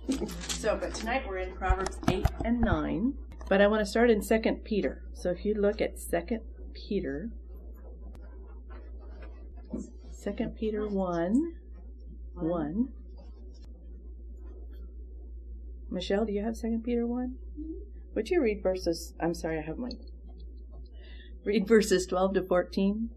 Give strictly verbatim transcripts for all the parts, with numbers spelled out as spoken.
So, but tonight we're in Proverbs eight and nine, but I want to start in Second Peter. So if you look at Second Peter, Second Peter one, one. Michelle, do you have Second Peter one? Would you read verses, I'm sorry, I have my, read verses twelve to fourteen.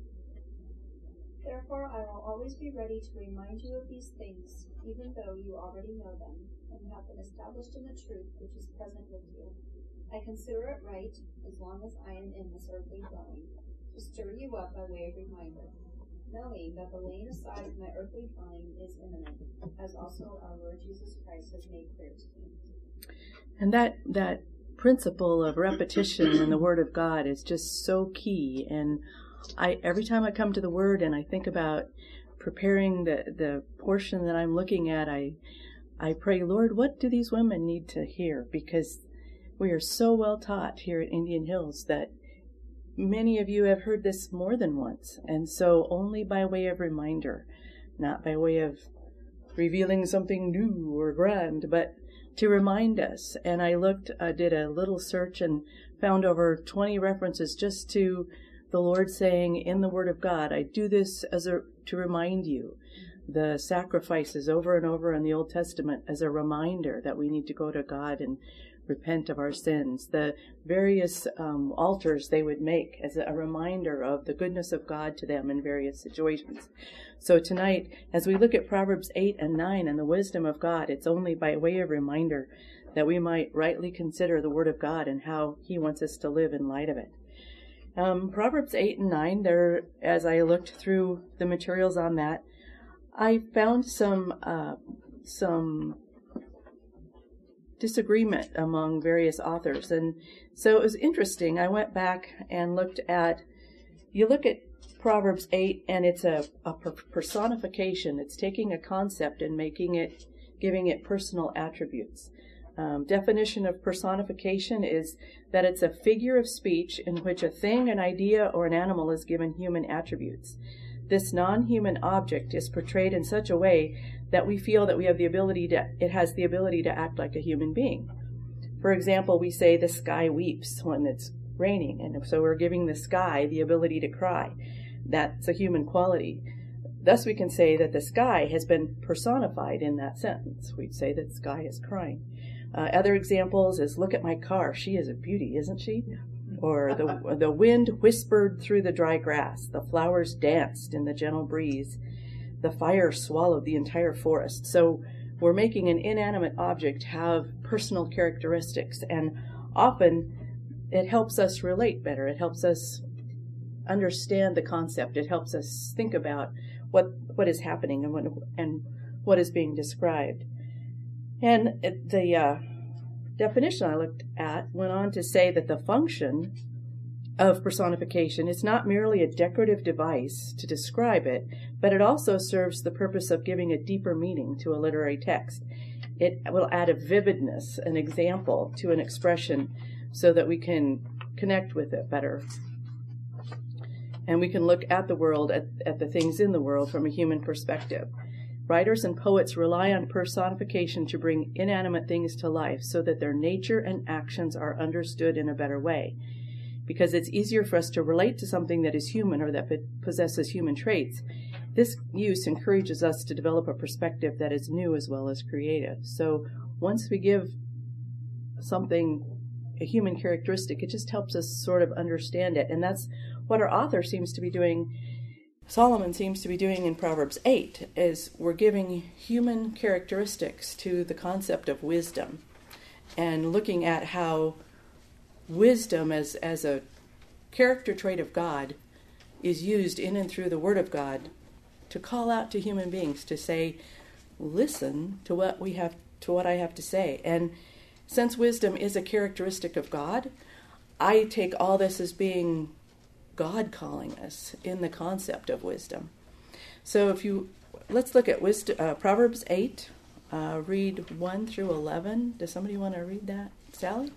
Therefore, I will always be ready to remind you of these things, even though you already know them, and have been established in the truth which is present with you. I consider it right, as long as I am in this earthly dwelling, to stir you up by way of reminder, knowing that the laying aside of my earthly dwelling is imminent, as also our Lord Jesus Christ has made clear to me. And that that principle of repetition in the Word of God is just so key. And I every time I come to the Word and I think about preparing the, the portion that I'm looking at, I I pray, Lord, what do these women need to hear? Because we are so well taught here at Indian Hills that many of you have heard this more than once. And so only by way of reminder, not by way of revealing something new or grand, but to remind us. And I looked, uh, did a little search and found over twenty references just to the Lord saying in the Word of God, I do this as a to remind you. The sacrifices over and over in the Old Testament as a reminder that we need to go to God and repent of our sins. The various um, altars they would make as a reminder of the goodness of God to them in various situations. So tonight, as we look at Proverbs eight and nine and the wisdom of God, it's only by way of reminder that we might rightly consider the Word of God and how He wants us to live in light of it. Um, Proverbs eight and nine, there, as I looked through the materials on that, I found some uh, some disagreement among various authors. And so it was interesting. I went back and looked at, you look at Proverbs eight, and it's a, a personification. It's taking a concept and making it, giving it personal attributes. Um, definition of personification is that it's a figure of speech in which a thing, an idea, or an animal is given human attributes. This non-human object is portrayed in such a way that we feel that we have the ability to, it has the ability to act like a human being. For example, we say the sky weeps when it's raining, and so we're giving the sky the ability to cry. That's a human quality. Thus we can say that the sky has been personified in that sentence. We'd say that the sky is crying. Uh, other examples is, look at my car. She is a beauty, isn't she? Or the the wind whispered through the dry grass. The flowers danced in the gentle breeze. The fire swallowed the entire forest. So we're making an inanimate object have personal characteristics. And often it helps us relate better. It helps us understand the concept. It helps us think about what what is happening and what, and what is being described. And the uh, definition I looked at went on to say that the function of personification is not merely a decorative device to describe it, but it also serves the purpose of giving a deeper meaning to a literary text. It will add a vividness, an example to an expression so that we can connect with it better. And we can look at the world, at, at the things in the world from a human perspective. Writers and poets rely on personification to bring inanimate things to life so that their nature and actions are understood in a better way. Because it's easier for us to relate to something that is human or that possesses human traits. This use encourages us to develop a perspective that is new as well as creative. So once we give something a human characteristic, it just helps us sort of understand it. And that's what our author seems to be doing. Solomon seems to be doing in Proverbs eight, is we're giving human characteristics to the concept of wisdom and looking at how wisdom as, as a character trait of God is used in and through the Word of God to call out to human beings, to say, listen to what we have, to what I have to say. And since wisdom is a characteristic of God, I take all this as being God calling us in the concept of wisdom. So if you, let's look at wisdom, uh, Proverbs eight, uh, read one through eleven. Does somebody want to read that? Sally?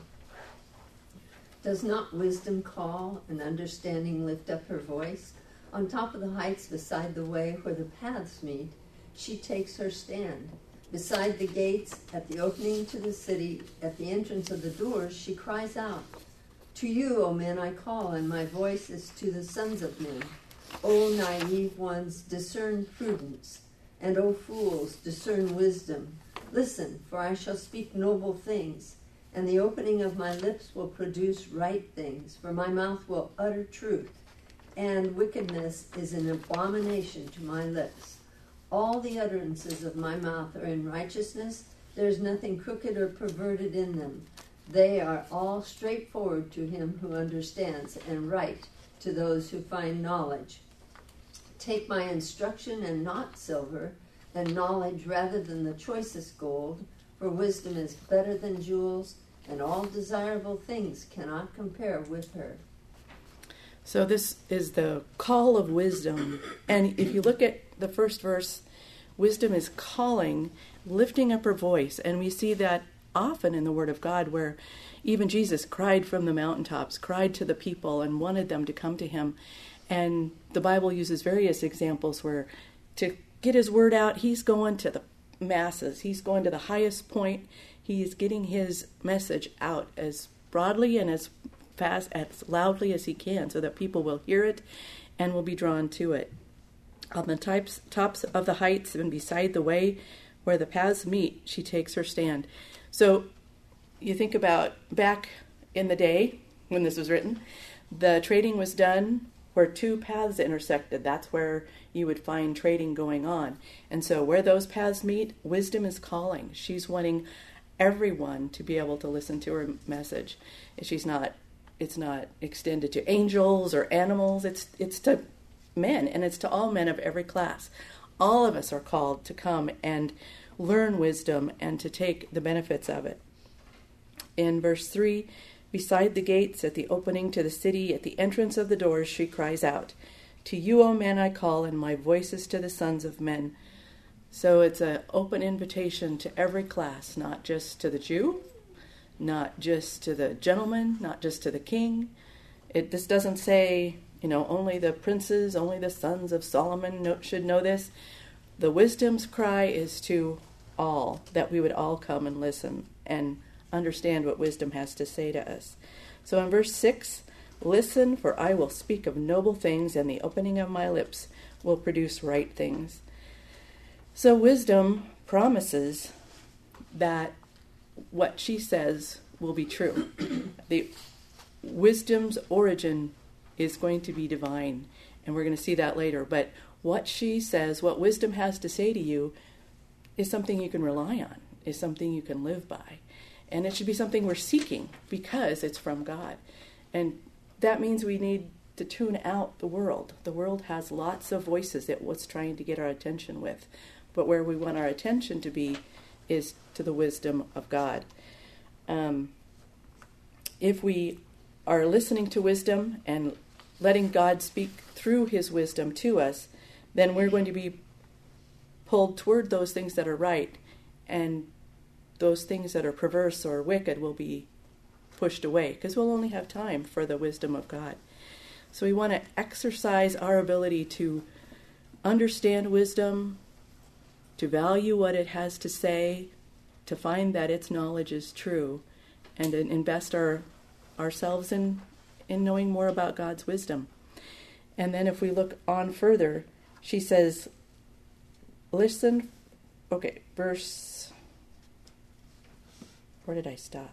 Does not wisdom call and understanding lift up her voice? On top of the heights beside the way where the paths meet, she takes her stand. Beside the gates, at the opening to the city, at the entrance of the doors, she cries out, "To you, O men, I call, and my voice is to the sons of men. O naive ones, discern prudence, and O fools, discern wisdom. Listen, for I shall speak noble things, and the opening of my lips will produce right things, for my mouth will utter truth, and wickedness is an abomination to my lips. All the utterances of my mouth are in righteousness. There is nothing crooked or perverted in them. They are all straightforward to him who understands, and right to those who find knowledge. Take my instruction and not silver, and knowledge rather than the choicest gold, for wisdom is better than jewels, and all desirable things cannot compare with her." So this is the call of wisdom. And if you look at the first verse, wisdom is calling, lifting up her voice. And we see that often in the Word of God, where even Jesus cried from the mountaintops, cried to the people and wanted them to come to him. And the Bible uses various examples where to get his word out, he's going to the masses. He's going to the highest point. He's getting his message out as broadly and as fast, as loudly as he can, so that people will hear it and will be drawn to it. On the types, tops of the heights and beside the way where the paths meet, she takes her stand. So you think about back in the day when this was written, the trading was done where two paths intersected. That's where you would find trading going on. And so where those paths meet, wisdom is calling. She's wanting everyone to be able to listen to her message. She's not, it's not extended to angels or animals. It's it's to men, and it's to all men of every class. All of us are called to come and learn wisdom and to take the benefits of it. In verse three, beside the gates, at the opening to the city, at the entrance of the doors, she cries out, "To you, O men, I call, and my voice is to the sons of men." So it's an open invitation to every class, not just to the Jew, not just to the gentleman, not just to the king. It This doesn't say, you know, only the princes, only the sons of Solomon know, should know this. The wisdom's cry is to all, that we would all come and listen and understand what wisdom has to say to us. So in verse six, "Listen, for I will speak of noble things, and the opening of my lips will produce right things." So wisdom promises that what she says will be true. The wisdom's origin is going to be divine, and we're going to see that later. But what she says, what wisdom has to say to you, is something you can rely on, is something you can live by. And it should be something we're seeking because it's from God. And that means we need to tune out the world. The world has lots of voices that what's trying to get our attention with. But where we want our attention to be is to the wisdom of God. Um, if we are listening to wisdom and letting God speak through his wisdom to us, then we're going to be pulled toward those things that are right, and those things that are perverse or wicked will be pushed away, because we'll only have time for the wisdom of God. So we want to exercise our ability to understand wisdom, to value what it has to say, to find that its knowledge is true, and to invest our ourselves in, in knowing more about God's wisdom. And then if we look on further, she says, listen, okay, verse, where did I stop?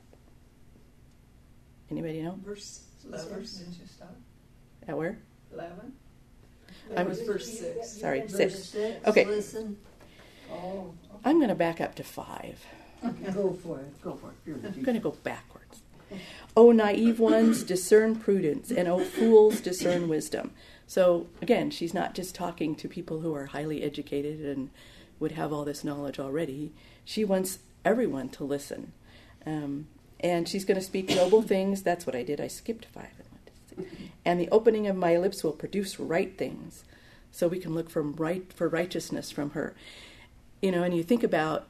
Anybody know? Verse eleven, didn't you stop? At where? eleven? I'm- It was verse six. Sorry, Verse six. six, Okay. listen. Oh, I'm going to back up to five. Go for it. Go for it. You're the I'm teacher. going to go backwards. O naive ones, discern prudence, and O fools, discern wisdom. So again, she's not just talking to people who are highly educated and would have all this knowledge already. She wants everyone to listen. Um, and she's going to speak noble things. That's what I did. I skipped five. And the opening of my lips will produce right things. So we can look from right for righteousness from her. You know, and you think about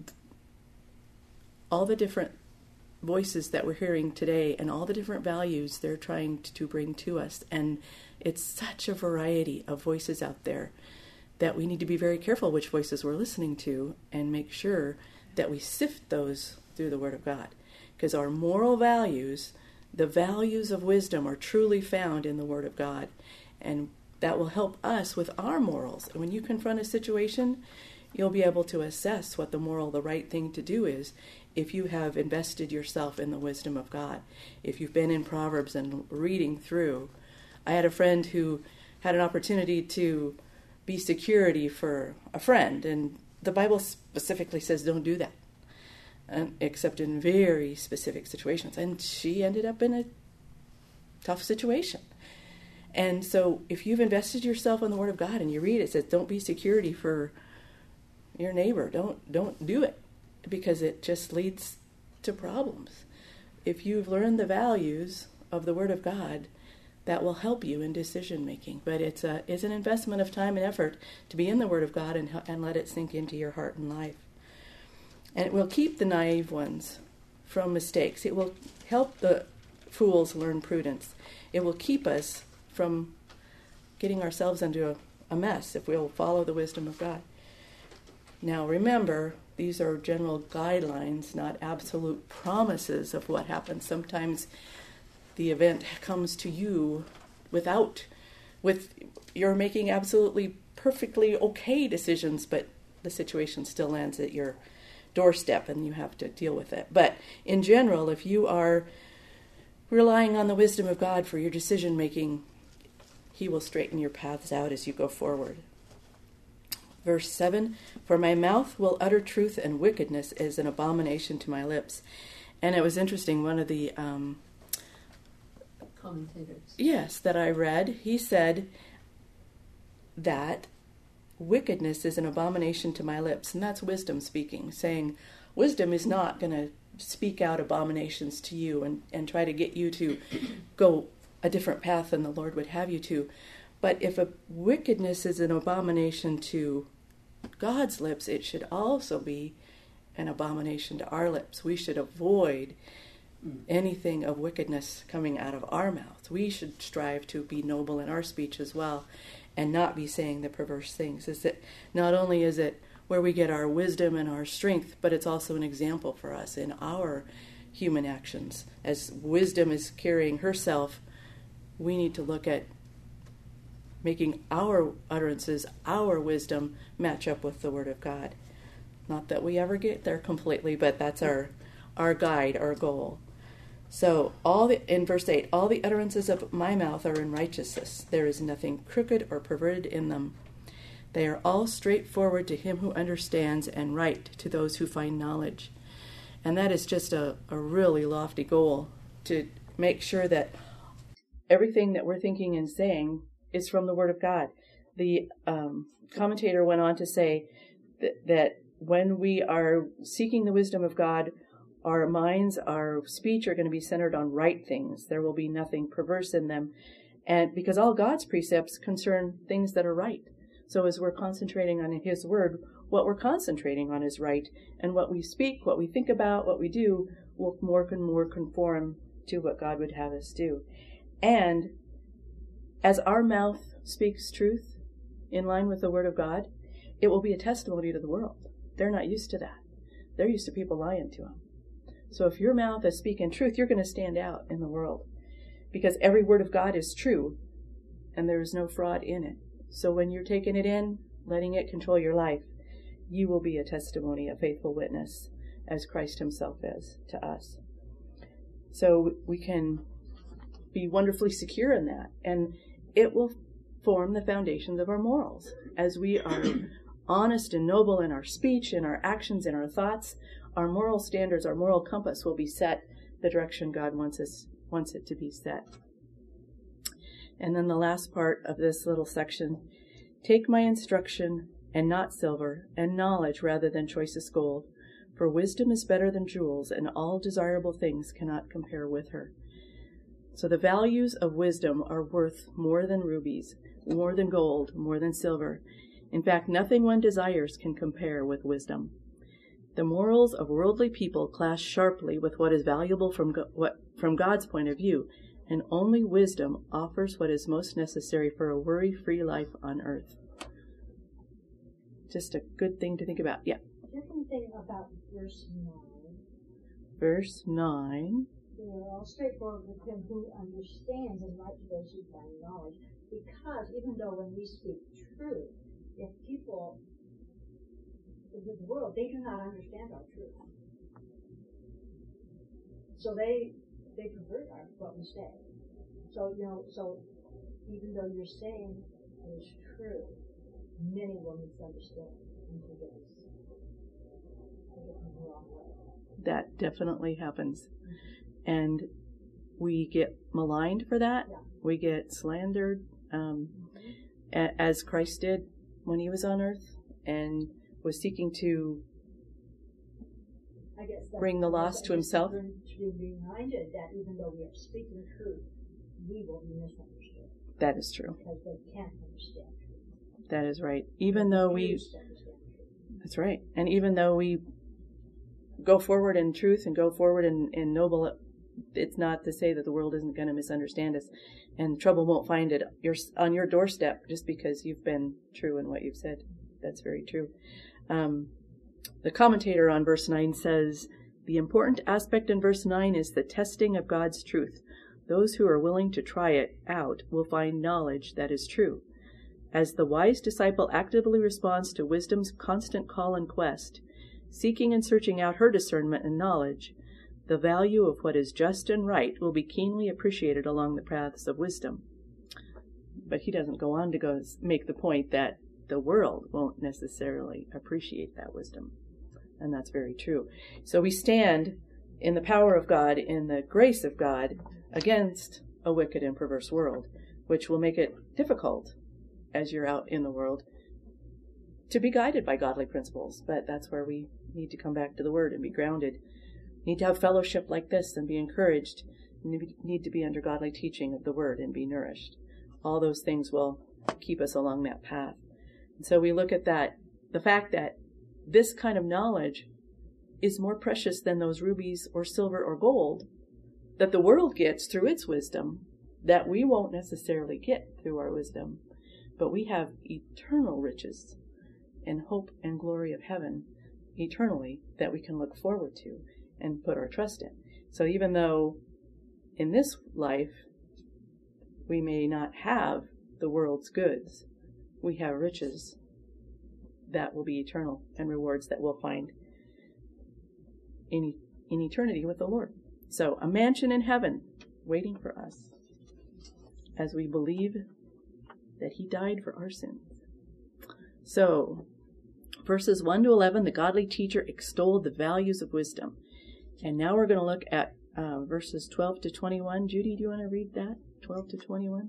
all the different voices that we're hearing today and all the different values they're trying to bring to us. And it's such a variety of voices out there that we need to be very careful which voices we're listening to and make sure that we sift those through the Word of God. Because our moral values, the values of wisdom, are truly found in the Word of God. And that will help us with our morals. And when you confront a situation, you'll be able to assess what the moral, the right thing to do is if you have invested yourself in the wisdom of God. If you've been in Proverbs and reading through. I had a friend who had an opportunity to be security for a friend, and the Bible specifically says don't do that, um, except in very specific situations. And she ended up in a tough situation. And so if you've invested yourself in the Word of God and you read it, it says don't be security for your neighbor. Don't don't do it, because it just leads to problems. If you've learned the values of the Word of God, that will help you in decision making. But it's a it's an investment of time and effort to be in the Word of God and and let it sink into your heart and life. And it will keep the naive ones from mistakes. It will help the fools learn prudence. It will keep us from getting ourselves into a, a mess if we'll follow the wisdom of God. Now remember, these are general guidelines, not absolute promises of what happens. Sometimes the event comes to you without, with you're making absolutely perfectly okay decisions, but the situation still lands at your doorstep and you have to deal with it. But in general, if you are relying on the wisdom of God for your decision making, He will straighten your paths out as you go forward. Verse seven, for my mouth will utter truth, and wickedness is an abomination to my lips. And it was interesting, one of the um, commentators. Yes, that I read, he said that wickedness is an abomination to my lips. And that's wisdom speaking, saying wisdom is not going to speak out abominations to you and, and try to get you to go a different path than the Lord would have you to. But if a wickedness is an abomination to God's lips, it should also be an abomination to our lips. We should avoid anything of wickedness coming out of our mouths. We should strive to be noble in our speech as well and not be saying the perverse things. Is that not only is it where we get our wisdom and our strength, but it's also an example for us in our human actions. As wisdom is carrying herself, we need to look at making our utterances, our wisdom, match up with the Word of God. Not that we ever get there completely, but that's our our guide, our goal. So all the, in verse eight, all the utterances of my mouth are in righteousness. There is nothing crooked or perverted in them. They are all straightforward to him who understands, and right to those who find knowledge. And that is just a, a really lofty goal, to make sure that everything that we're thinking and saying is from the Word of God. The um, commentator went on to say that, that when we are seeking the wisdom of God, our minds, our speech are going to be centered on right things. There will be nothing perverse in them. And because all God's precepts concern things that are right. So as we're concentrating on His Word, what we're concentrating on is right. And what we speak, what we think about, what we do, will more and more conform to what God would have us do. And as our mouth speaks truth in line with the Word of God, it will be a testimony to the world. They're not used to that. They're used to people lying to them. So if your mouth is speaking truth, you're going to stand out in the world, because every word of God is true and there is no fraud in it. So when you're taking it in, letting it control your life, you will be a testimony, a faithful witness, as Christ Himself is to us. So we can be wonderfully secure in that, and it will form the foundations of our morals. As we are honest and noble in our speech, in our actions, in our thoughts, our moral standards, our moral compass will be set the direction God wants us wants it to be set. And then the last part of this little section, take my instruction, and not silver, and knowledge rather than choicest gold, for wisdom is better than jewels, and all desirable things cannot compare with her. So the values of wisdom are worth more than rubies, more than gold, more than silver. In fact, nothing one desires can compare with wisdom. The morals of worldly people clash sharply with what is valuable from Go- what, from God's point of view, and only wisdom offers what is most necessary for a worry-free life on earth. just a good thing to think about. Yeah. Different thing about verse nine. Verse nine. They are all straightforward with him who understands, and right to those who find knowledge. Because even though when we speak truth, if people in the world, they do not understand our truth. So they they pervert our, what we say. So, you know, so even though you're saying it is true, many will misunderstand and take it the wrong way. That definitely happens. And we get maligned for that. Yeah. We get slandered, um, a- as Christ did when he was on earth and was seeking to I guess that's bring the lost to himself. To be reminded that even though we are speaking truth, we will be misunderstood. That is true. Because they can't understand truth. That is right. Even though we, Refuse to understand truth. that's right. And even though we go forward in truth and go forward in, in noble, it's not to say that the world isn't going to misunderstand us, and trouble won't find it your, on your doorstep just because you've been true in what you've said. That's very true. Um, the commentator on verse nine says, the important aspect in verse nine is the testing of God's truth. Those who are willing to try it out will find knowledge that is true. As the wise disciple actively responds to wisdom's constant call and quest, seeking and searching out her discernment and knowledge, the value of what is just and right will be keenly appreciated along the paths of wisdom. But he doesn't go on to go make the point that the world won't necessarily appreciate that wisdom. And that's very true. So we stand in the power of God, in the grace of God, against a wicked and perverse world, which will make it difficult, as you're out in the world, to be guided by godly principles. But that's where we need to come back to the Word and be grounded. Need to have fellowship like this and be encouraged. Need to be under godly teaching of the Word and be nourished. All those things will keep us along that path. And so we look at that, the fact that this kind of knowledge is more precious than those rubies or silver or gold that the world gets through its wisdom, that we won't necessarily get through our wisdom. But we have eternal riches and hope and glory of heaven eternally that we can look forward to and put our trust in. So even though in this life we may not have the world's goods, we have riches that will be eternal and rewards that we'll find in, in eternity with the Lord. So a mansion in heaven waiting for us as we believe that he died for our sins. So verses one to eleven, the godly teacher extolled the values of wisdom. And now we're going to look at uh, verses twelve to twenty-one. Judy, do you want to read that? twelve to twenty-one.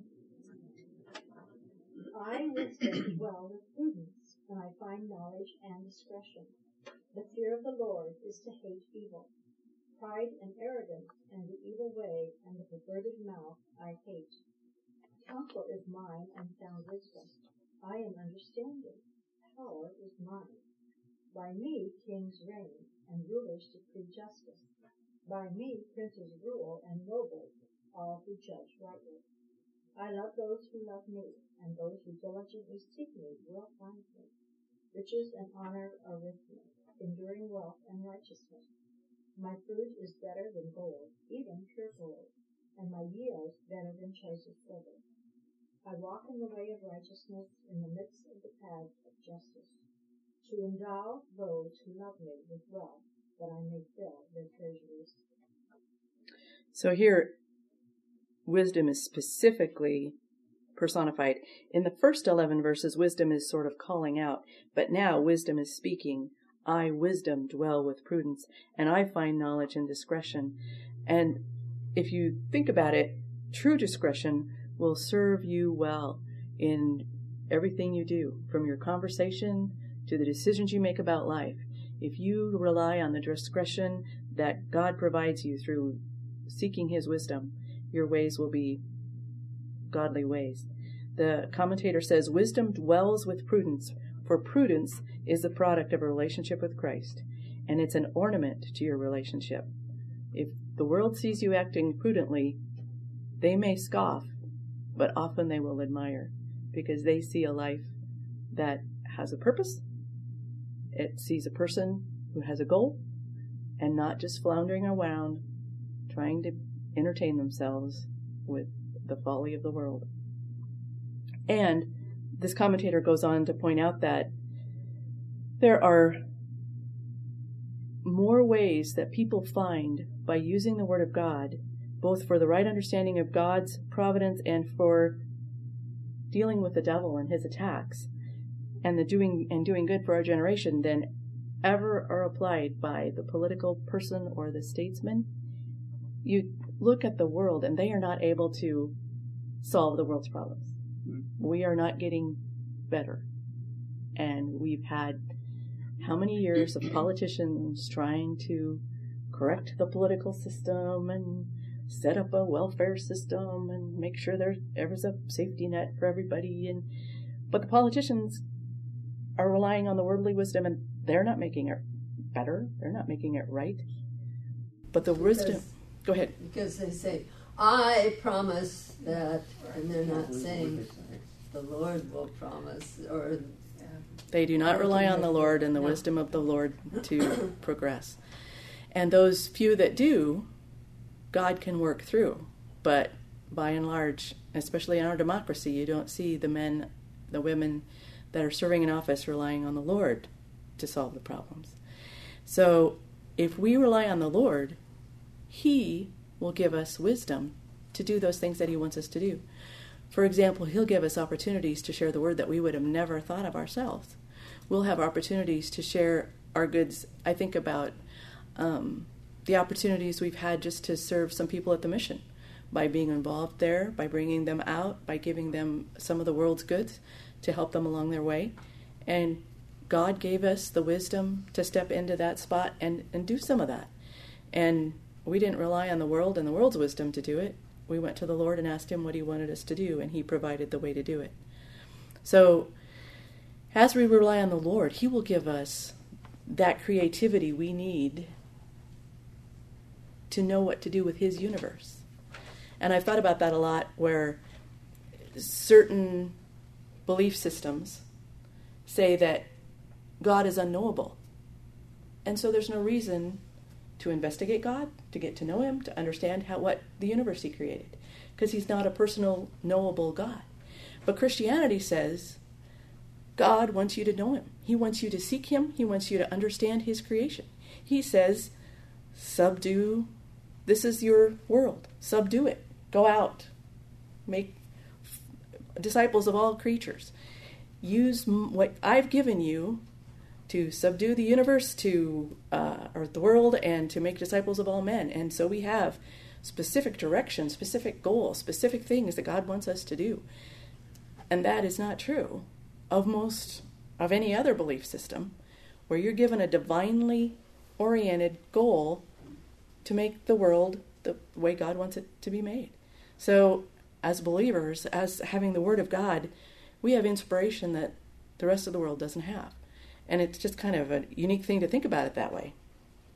I wisdom dwell with prudence, and I find knowledge and discretion. The fear of the Lord is to hate evil. Pride and arrogance and the evil way and the perverted mouth I hate. Counsel is mine and sound wisdom. I am understanding. Power is mine. By me kings reign, and rulers decree justice. By me princes rule, and nobles, all who judge rightly. I love those who love me, and those who diligently seek me will find me. Riches and honor are with me, enduring wealth and righteousness. My food is better than gold, even pure gold, and my yield better than choicest silver. I walk in the way of righteousness in the midst of the paths of justice, to endow those who love me with wealth, that I may fill their treasuries. So here, wisdom is specifically personified. In the first eleven verses, wisdom is sort of calling out, but now wisdom is speaking. I, wisdom, dwell with prudence, and I find knowledge and discretion. And if you think about it, true discretion will serve you well in everything you do, from your conversation to the decisions you make about life. If you rely on the discretion that God provides you through seeking his wisdom, your ways will be godly ways. The commentator says, wisdom dwells with prudence, for prudence is the product of a relationship with Christ, and it's an ornament to your relationship. If the world sees you acting prudently, they may scoff, but often they will admire, because they see a life that has a purpose It sees a person who has a goal and not just floundering around trying to entertain themselves with the folly of the world. And this commentator goes on to point out that there are more ways that people find by using the Word of God, both for the right understanding of God's providence and for dealing with the devil and his attacks, and the doing and doing good for our generation, than ever are applied by the political person or the statesman. You look at the world, and they are not able to solve the world's problems. We are not getting better. And we've had how many years of politicians trying to correct the political system and set up a welfare system and make sure there's there's a safety net for everybody. And but the politicians are relying on the worldly wisdom, and they're not making it better. They're not making it right. But the Because- wisdom... Go ahead. Because they say, I promise that, and they're not saying the Lord will promise, or They do not rely on the Lord and the No. wisdom of the Lord to progress. And those few that do, God can work through. But by and large, especially in our democracy, you don't see the men, the women that are serving in office relying on the Lord to solve the problems. So if we rely on the Lord, He will give us wisdom to do those things that He wants us to do. For example, He'll give us opportunities to share the word that we would have never thought of ourselves. We'll have opportunities to share our goods. I think about um, the opportunities we've had just to serve some people at the mission, by being involved there, by bringing them out, by giving them some of the world's goods to help them along their way. And God gave us the wisdom to step into that spot and, and do some of that. And we didn't rely on the world and the world's wisdom to do it. We went to the Lord and asked Him what He wanted us to do, and He provided the way to do it. So as we rely on the Lord, He will give us that creativity we need to know what to do with His universe. And I've thought about that a lot, where certain belief systems say that God is unknowable. And so there's no reason to investigate God, to get to know Him, to understand how what the universe He created, because He's not a personal, knowable God. But Christianity says God wants you to know Him. He wants you to seek Him. He wants you to understand His creation. He says, subdue, this is your world. Subdue it. Go out. Make disciples of all creatures. Use what I've given you to subdue the universe, to uh, or the world, and to make disciples of all men. And so we have specific direction, specific goals, specific things that God wants us to do. And that is not true of most of any other belief system, where you're given a divinely oriented goal to make the world the way God wants it to be made. So as believers, as having the Word of God, we have inspiration that the rest of the world doesn't have. And it's just kind of a unique thing to think about it that way.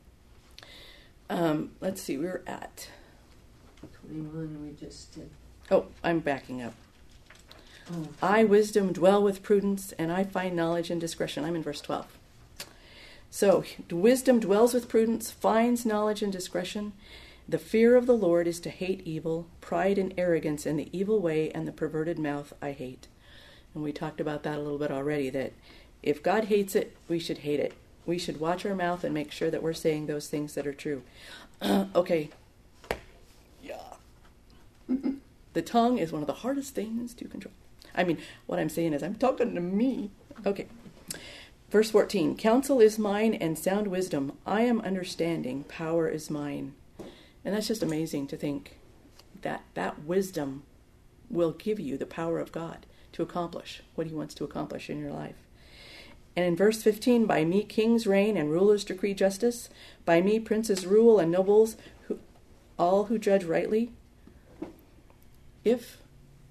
Um, let's see, we were at... twenty-one we just did. Oh, I'm backing up. Oh. I, wisdom, dwell with prudence, and I find knowledge and discretion. I'm in verse twelve. So, wisdom dwells with prudence, finds knowledge and discretion. The fear of the Lord is to hate evil, pride and arrogance and the evil way and the perverted mouth I hate. And we talked about that a little bit already, that if God hates it, we should hate it. We should watch our mouth and make sure that we're saying those things that are true. Uh, okay. Yeah. The tongue is one of the hardest things to control. I mean, what I'm saying is I'm talking to me. Okay. Verse fourteen, counsel is mine and sound wisdom. I am understanding. Power is mine. And that's just amazing to think that that wisdom will give you the power of God to accomplish what He wants to accomplish in your life. And in verse fifteen, by me kings reign and rulers decree justice. By me princes rule and nobles, who, all who judge rightly. If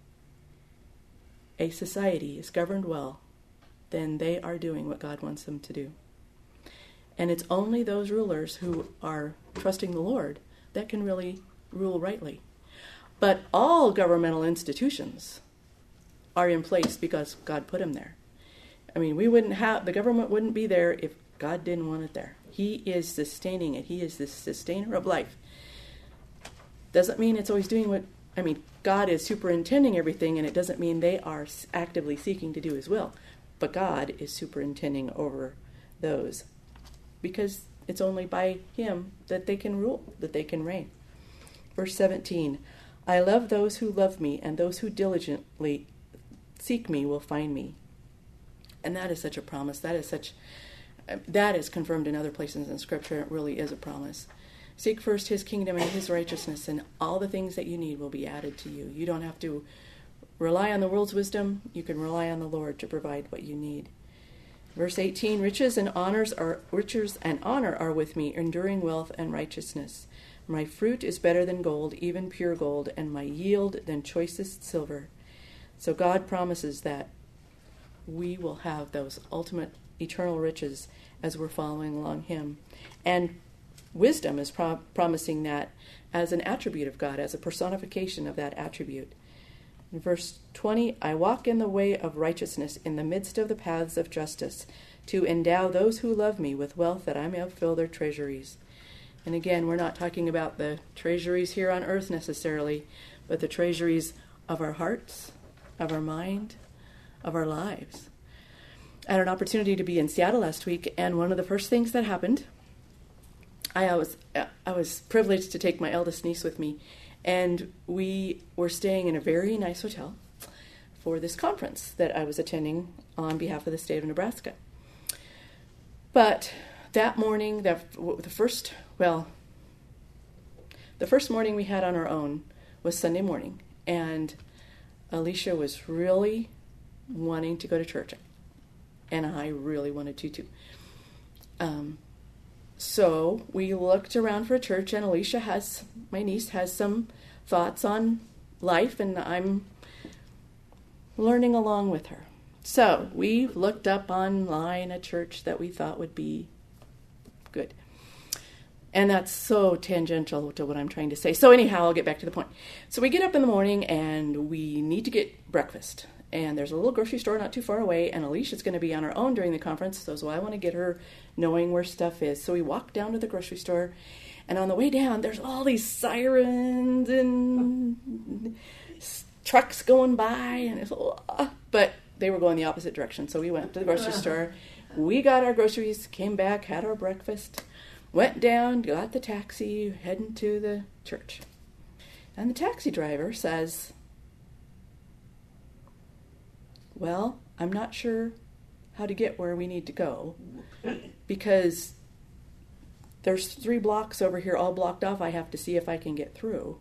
a society is governed well, then they are doing what God wants them to do. And it's only those rulers who are trusting the Lord that can really rule rightly. But all governmental institutions are in place because God put them there. I mean, we wouldn't have, the government wouldn't be there if God didn't want it there. He is sustaining it. He is the sustainer of life. Doesn't mean it's always doing what, I mean, God is superintending everything, and it doesn't mean they are actively seeking to do his will. But God is superintending over those, because it's only by him that they can rule, that they can reign. Verse seventeen, I love those who love me, and those who diligently seek me will find me. And that is such a promise. That is such, that is confirmed in other places in Scripture. It really is a promise. Seek first his kingdom and his righteousness, and all the things that you need will be added to you. You don't have to rely on the world's wisdom. You can rely on the Lord to provide what you need. Verse eighteen, riches and honors are riches and honor are with me, enduring wealth and righteousness. My fruit is better than gold, even pure gold, and my yield than choicest silver. So God promises that we will have those ultimate eternal riches as we're following along him. And wisdom is pro- promising that as an attribute of God, as a personification of that attribute. In verse twenty, I walk in the way of righteousness in the midst of the paths of justice, to endow those who love me with wealth that I may fill their treasuries. And again, we're not talking about the treasuries here on earth necessarily, but the treasuries of our hearts, of our mind, of our lives. I had an opportunity to be in Seattle last week, and one of the first things that happened, I was I was privileged to take my eldest niece with me, and we were staying in a very nice hotel for this conference that I was attending on behalf of the state of Nebraska. But that morning, the, the first, well, the first morning we had on our own was Sunday morning, and Alicia was really wanting to go to church, and I really wanted to too. Um, so we looked around for a church, and Alicia has, my niece, has some thoughts on life, and I'm learning along with her. So we looked up online a church that we thought would be good. And that's so tangential to what I'm trying to say. So anyhow, I'll get back to the point. So we get up in the morning, and we need to get breakfast. And there's a little grocery store not too far away, and Alicia's going to be on her own during the conference, so, so I want to get her knowing where stuff is. So we walk down to the grocery store, and on the way down, there's all these sirens and trucks going by, and it's, uh, but they were going the opposite direction. So we went to the grocery store, we got our groceries, came back, had our breakfast, went down, got the taxi, heading to the church. And the taxi driver says, well, I'm not sure how to get where we need to go, because there's three blocks over here all blocked off. I have to see if I can get through.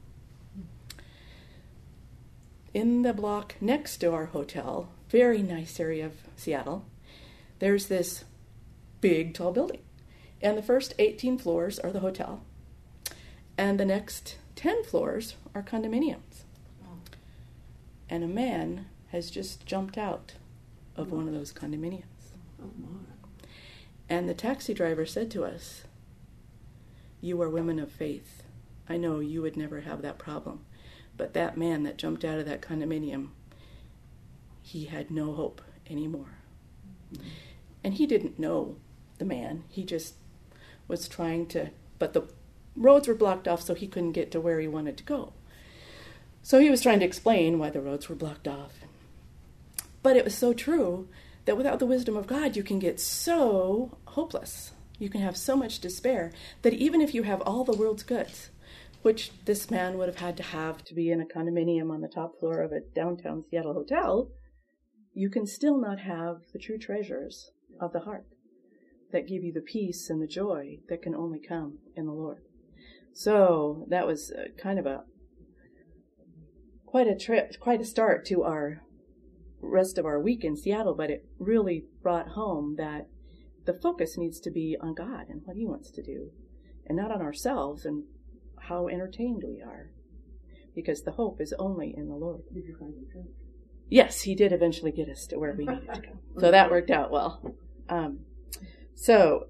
In the block next to our hotel, very nice area of Seattle, there's this big, tall building. And the first eighteen floors are the hotel. And the next ten floors are condominiums. And a man has just jumped out of one of those condominiums. Oh my. And the taxi driver said to us, you are women of faith. I know you would never have that problem. But that man that jumped out of that condominium, he had no hope anymore. Mm-hmm. And he didn't know the man. He just was trying to, but the roads were blocked off, so he couldn't get to where he wanted to go. So he was trying to explain why the roads were blocked off. But it was so true that without the wisdom of God, you can get so hopeless. You can have so much despair that even if you have all the world's goods, which this man would have had to have to be in a condominium on the top floor of a downtown Seattle hotel, you can still not have the true treasures of the heart that give you the peace and the joy that can only come in the Lord. So that was uh, kind of a quite a trip, quite a start to our rest of our week in Seattle, but it really brought home that the focus needs to be on God and what he wants to do, and not on ourselves and how entertained we are, because the hope is only in the Lord. Did you find the church? Yes, he did eventually get us to where we needed to go. So that worked out well. Um, so,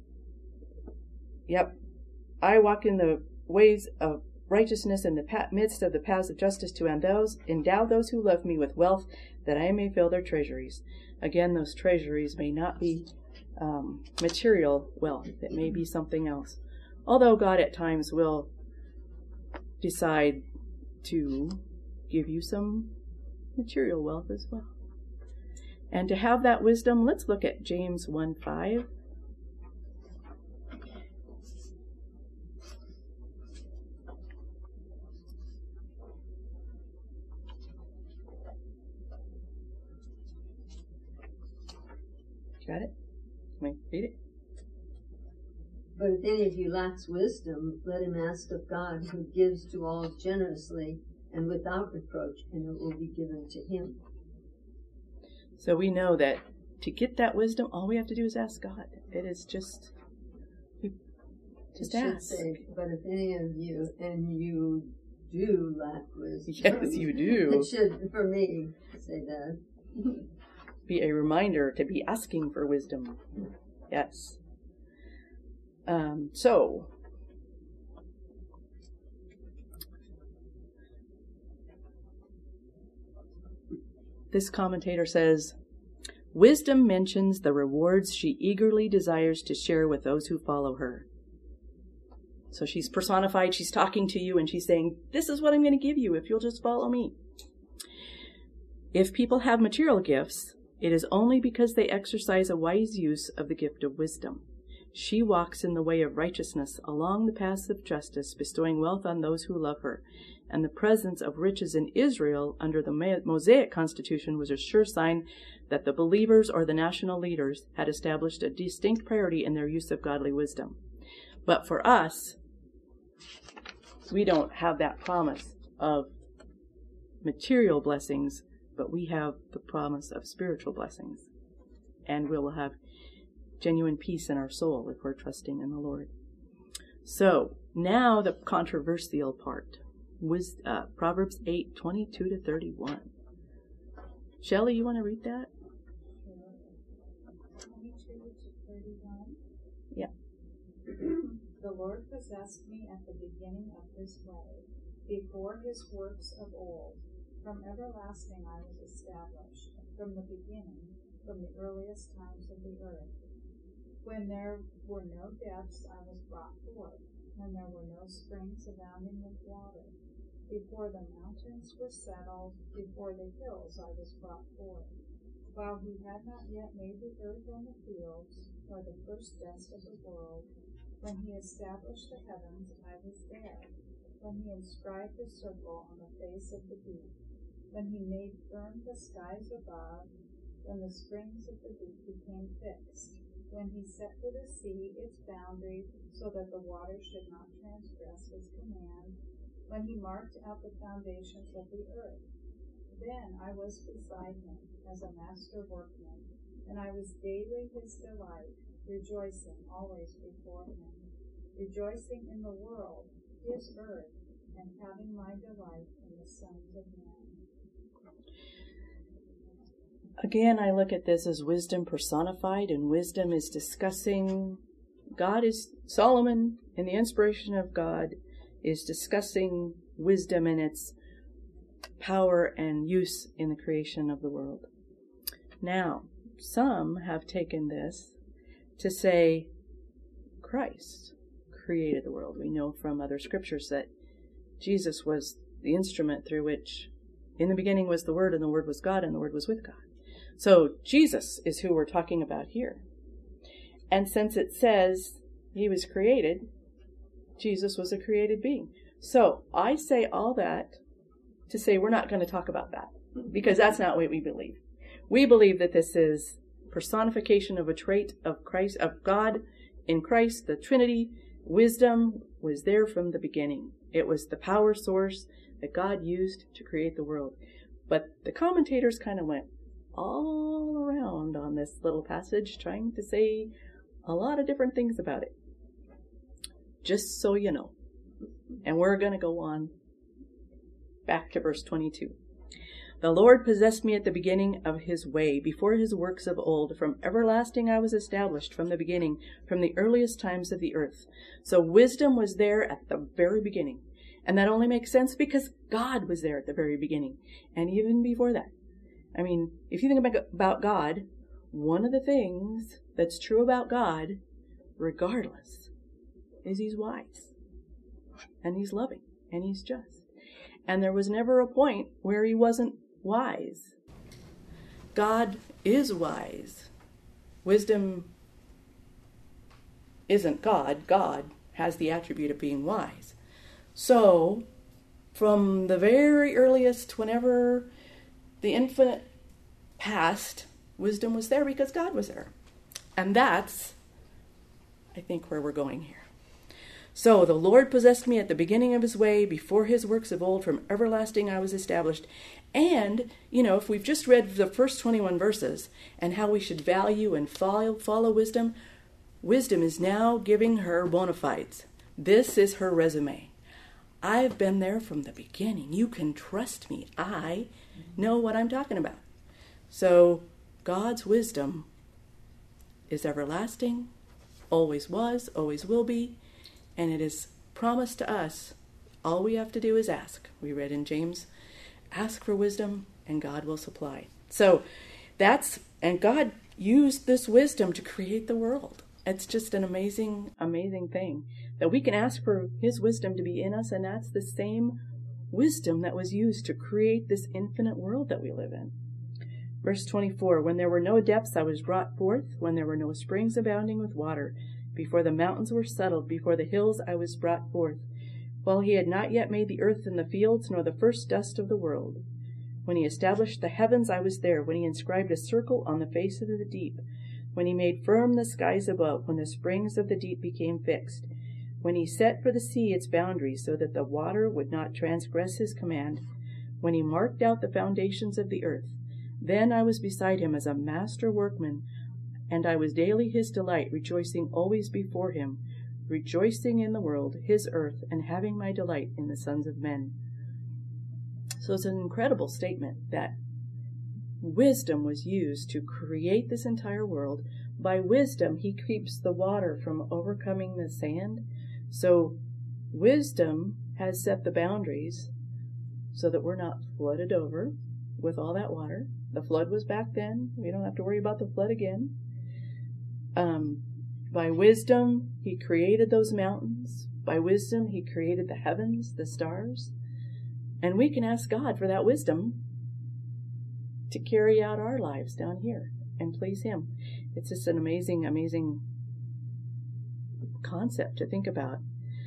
yep, I walk in the ways of righteousness in the midst of the paths of justice to endow those, endow those who love me with wealth, that I may fill their treasuries. Again, those treasuries may not be um, material wealth. It may be something else. Although God at times will decide to give you some material wealth as well. And to have that wisdom, let's look at James one five. Got it? Let me read it. But if any of you lacks wisdom, let him ask of God, who gives to all generously and without reproach, and it will be given to him. So we know that to get that wisdom, all we have to do is ask God. It is just, just it should ask. say, but if any of you, and you do lack wisdom. Yes, you do. It should, for me, say that. Be a reminder to be asking for wisdom. Yes. Um, so, this commentator says, wisdom mentions the rewards she eagerly desires to share with those who follow her. So she's personified, she's talking to you, and she's saying, this is what I'm going to give you if you'll just follow me. If people have material gifts, it is only because they exercise a wise use of the gift of wisdom. She walks in the way of righteousness along the paths of justice, bestowing wealth on those who love her. And the presence of riches in Israel under the Mosaic Constitution was a sure sign that the believers or the national leaders had established a distinct priority in their use of godly wisdom. But for us, we don't have that promise of material blessings, but we have the promise of spiritual blessings. And we will have genuine peace in our soul if we're trusting in the Lord. So, now the controversial part. Was, uh, Proverbs eight, twenty-two to thirty-one. Shelley, you want to read that? twenty-two to thirty-one. Yeah. The Lord possessed me at the beginning of his way, before his works of old. From everlasting I was established, from the beginning, from the earliest times of the earth. When there were no depths, I was brought forth, when there were no springs abounding with water. Before the mountains were settled, before the hills I was brought forth. While he had not yet made the earth and the fields, nor the first dust of the world, when he established the heavens, I was there. When he inscribed a circle on the face of the deep, when he made firm the skies above, when the springs of the deep became fixed, when he set for the sea its boundary, so that the water should not transgress his command, when he marked out the foundations of the earth. Then I was beside him as a master workman, and I was daily his delight, rejoicing always before him, rejoicing in the world, his earth, and having my delight in the sons of men. Again, I look at this as wisdom personified, and wisdom is discussing, God is, Solomon, in the inspiration of God, is discussing wisdom and its power and use in the creation of the world. Now, some have taken this to say Christ created the world. We know from other scriptures that Jesus was the instrument through which, in the beginning was the Word, and the Word was God, and the Word was with God. So Jesus is who we're talking about here. And since it says he was created, Jesus was a created being. So I say all that to say we're not going to talk about that, because that's not what we believe. We believe that this is personification of a trait of Christ, of God in Christ, the Trinity. Wisdom was there from the beginning. It was the power source that God used to create the world. But the commentators kind of went all around on this little passage, trying to say a lot of different things about it. Just so you know. And we're going to go on back to verse twenty-two. The Lord possessed me at the beginning of his way, before his works of old. From everlasting I was established, from the beginning, from the earliest times of the earth. So wisdom was there at the very beginning. And that only makes sense because God was there at the very beginning. And even before that. I mean, if you think about God, one of the things that's true about God, regardless, is he's wise. And he's loving. And he's just. And there was never a point where he wasn't wise. God is wise. Wisdom isn't God. God has the attribute of being wise. So, from the very earliest, whenever the infinite past, wisdom was there because God was there. And that's, I think, where we're going here. So, the Lord possessed me at the beginning of his way, before his works of old, from everlasting I was established. And, you know, if we've just read the first twenty-one verses and how we should value and follow, follow wisdom, wisdom is now giving her bona fides. This is her resume. I've been there from the beginning. You can trust me. I know what I'm talking about. So, God's wisdom is everlasting, always was, always will be, and it is promised to us. All we have to do is ask. We read in James, ask for wisdom and God will supply. So that's, and God used this wisdom to create the world. It's just an amazing, amazing thing that we can ask for his wisdom to be in us, and that's the same wisdom that was used to create this infinite world that we live in. Verse twenty-four, when there were no depths I was brought forth, when there were no springs abounding with water, before the mountains were settled, before the hills I was brought forth, while he had not yet made the earth and the fields, nor the first dust of the world. When he established the heavens, I was there, when he inscribed a circle on the face of the deep, when he made firm the skies above, when the springs of the deep became fixed, when he set for the sea its boundaries, so that the water would not transgress his command, when he marked out the foundations of the earth. Then I was beside him as a master workman, and I was daily his delight, rejoicing always before him, rejoicing in the world, his earth, and having my delight in the sons of men. So it's an incredible statement that wisdom was used to create this entire world. By wisdom, he keeps the water from overcoming the sand. So wisdom has set the boundaries so that we're not flooded over with all that water. The flood was back then. We don't have to worry about the flood again. Um, by wisdom, he created those mountains. By wisdom, he created the heavens, the stars. And we can ask God for that wisdom to carry out our lives down here and please him. It's just an amazing, amazing concept to think about.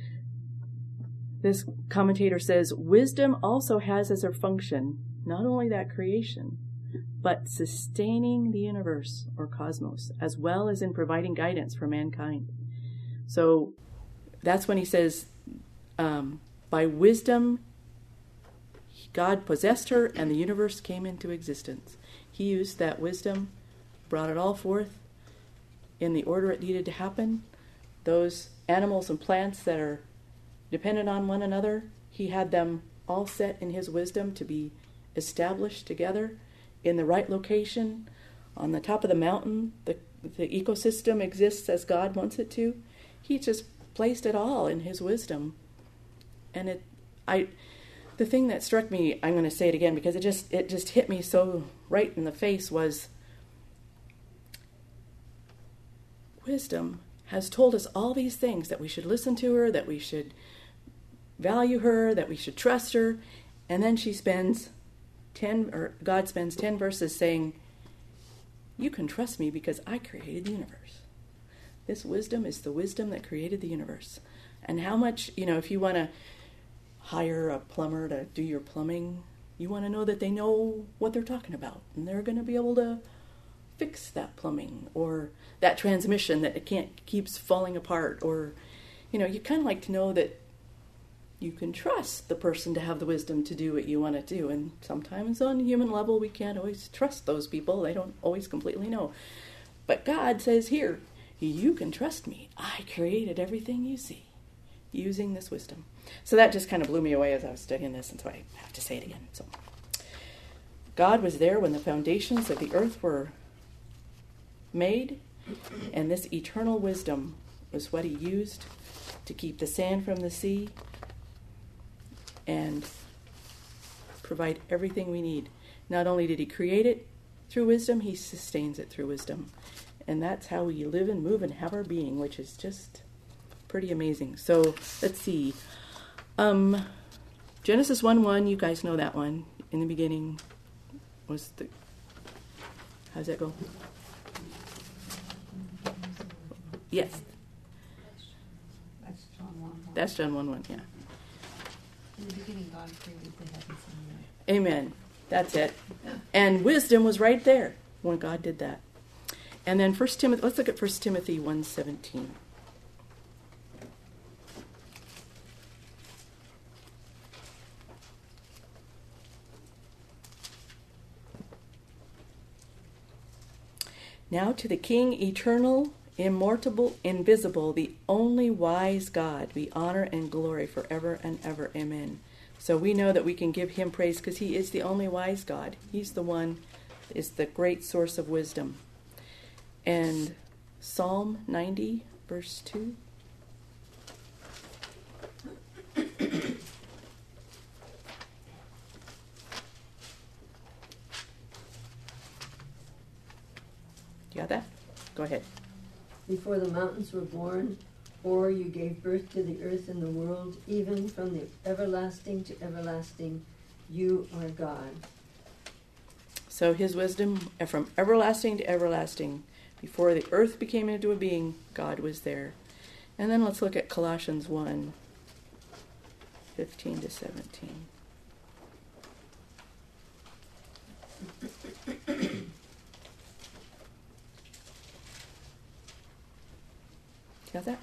This commentator says, wisdom also has as her function not only that creation, but sustaining the universe or cosmos, as well as in providing guidance for mankind. So that's when he says, um, by wisdom, God possessed her and the universe came into existence. He used that wisdom, brought it all forth in the order it needed to happen. Those animals and plants that are dependent on one another, he had them all set in his wisdom to be established together in the right location, on the top of the mountain. The, the ecosystem exists as God wants it to. He just placed it all in his wisdom. And it, I, the thing that struck me, I'm going to say it again because it just, it just hit me so right in the face, was wisdom has told us all these things, that we should listen to her, that we should value her, that we should trust her, and then she spends ten, or God spends ten verses saying, you can trust me because I created the universe. This wisdom is the wisdom that created the universe. And how much, you know, if you want to hire a plumber to do your plumbing, you want to know that they know what they're talking about, and they're going to be able to fix that plumbing or that transmission that it can't keeps falling apart, or, you know, you kind of like to know that you can trust the person to have the wisdom to do what you want to do. And sometimes on a human level, we can't always trust those people. They don't always completely know. But God says here, you can trust me. I created everything you see using this wisdom. So that just kind of blew me away as I was studying this, and so I have to say it again. So God was there when the foundations of the earth were made, and this eternal wisdom was what he used to keep the sand from the sea and provide everything we need. Not only did he create it, through wisdom, he sustains it through wisdom. And that's how we live and move and have our being, which is just pretty amazing. So let's see. Um, Genesis one one, you guys know that one. In the beginning was the... How's that go? Yes. That's John one one. That's John one one, yeah. In the beginning, God created the heavens and the earth. Amen. That's it. And wisdom was right there when God did that. And then First Timothy, let's look at First Timothy one seventeen. Now to the King, eternal, immortal, invisible, the only wise God, be honor and glory forever and ever. Amen. So we know that we can give him praise because he is the only wise God. He's the one, is the great source of wisdom. And Psalm ninety, verse two. You got that? Go ahead. Before the mountains were born, or you gave birth to the earth and the world, even from the everlasting to everlasting, you are God. So his wisdom, from everlasting to everlasting, before the earth became into a being, God was there. And then let's look at Colossians one, fifteen to seventeen. Got that?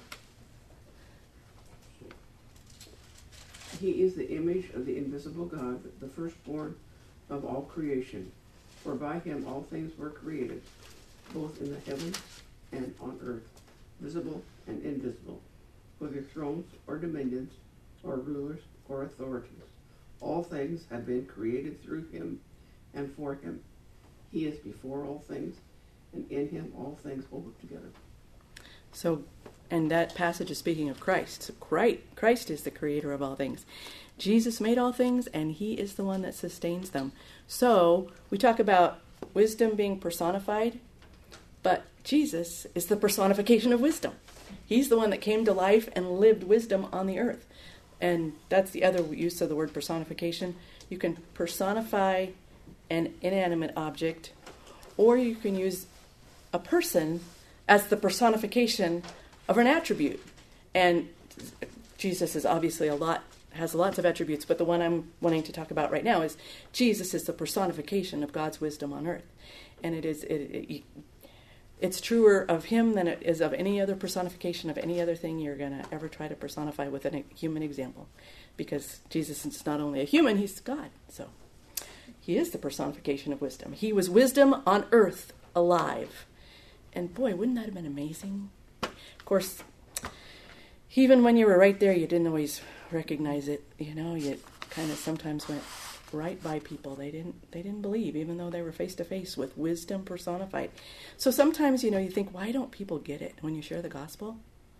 He is the image of the invisible God, the firstborn of all creation. For by him all things were created, both in the heavens and on earth, visible and invisible, whether thrones or dominions, or rulers or authorities. All things have been created through him and for him. He is before all things, and in him all things hold together. So, and that passage is speaking of Christ. So Christ, Christ is the creator of all things. Jesus made all things, and he is the one that sustains them. So, we talk about wisdom being personified, but Jesus is the personification of wisdom. He's the one that came to life and lived wisdom on the earth. And that's the other use of the word personification. You can personify an inanimate object, or you can use a person as the personification of an attribute. And Jesus is obviously a lot, has lots of attributes, but the one I'm wanting to talk about right now is Jesus is the personification of God's wisdom on earth. And it is it, it, it's truer of him than it is of any other personification of any other thing you're going to ever try to personify with a human example. Because Jesus is not only a human, he's God. So he is the personification of wisdom. He was wisdom on earth, alive. And boy, wouldn't that have been amazing? Of course, even when you were right there, you didn't always recognize it. You know, you kind of sometimes went right by people. They didn't they didn't believe, even though they were face to face with wisdom personified. So sometimes, you know, you think, why don't people get it when you share the gospel?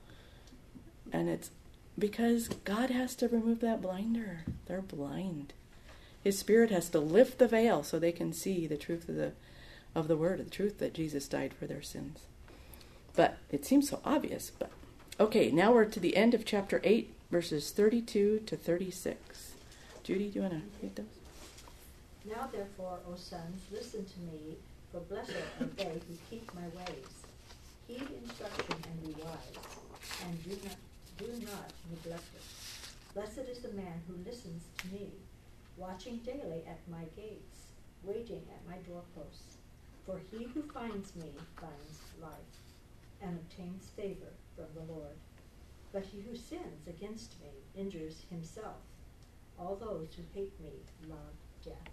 And it's because God has to remove that blinder. They're blind. His Spirit has to lift the veil so they can see the truth of the of the word, the truth that Jesus died for their sins. But it seems so obvious. But okay, now we're to the end of chapter eight, verses thirty-two to thirty-six. Judy, do you want to read those? Now therefore, O sons, listen to me, for blessed are they who keep my ways. Heed instruction and be wise, and do not, do not neglect it. Blessed is the man who listens to me, watching daily at my gates, waiting at my doorposts. For he who finds me finds life, and obtains favor from the Lord. But he who sins against me injures himself. All those who hate me love death.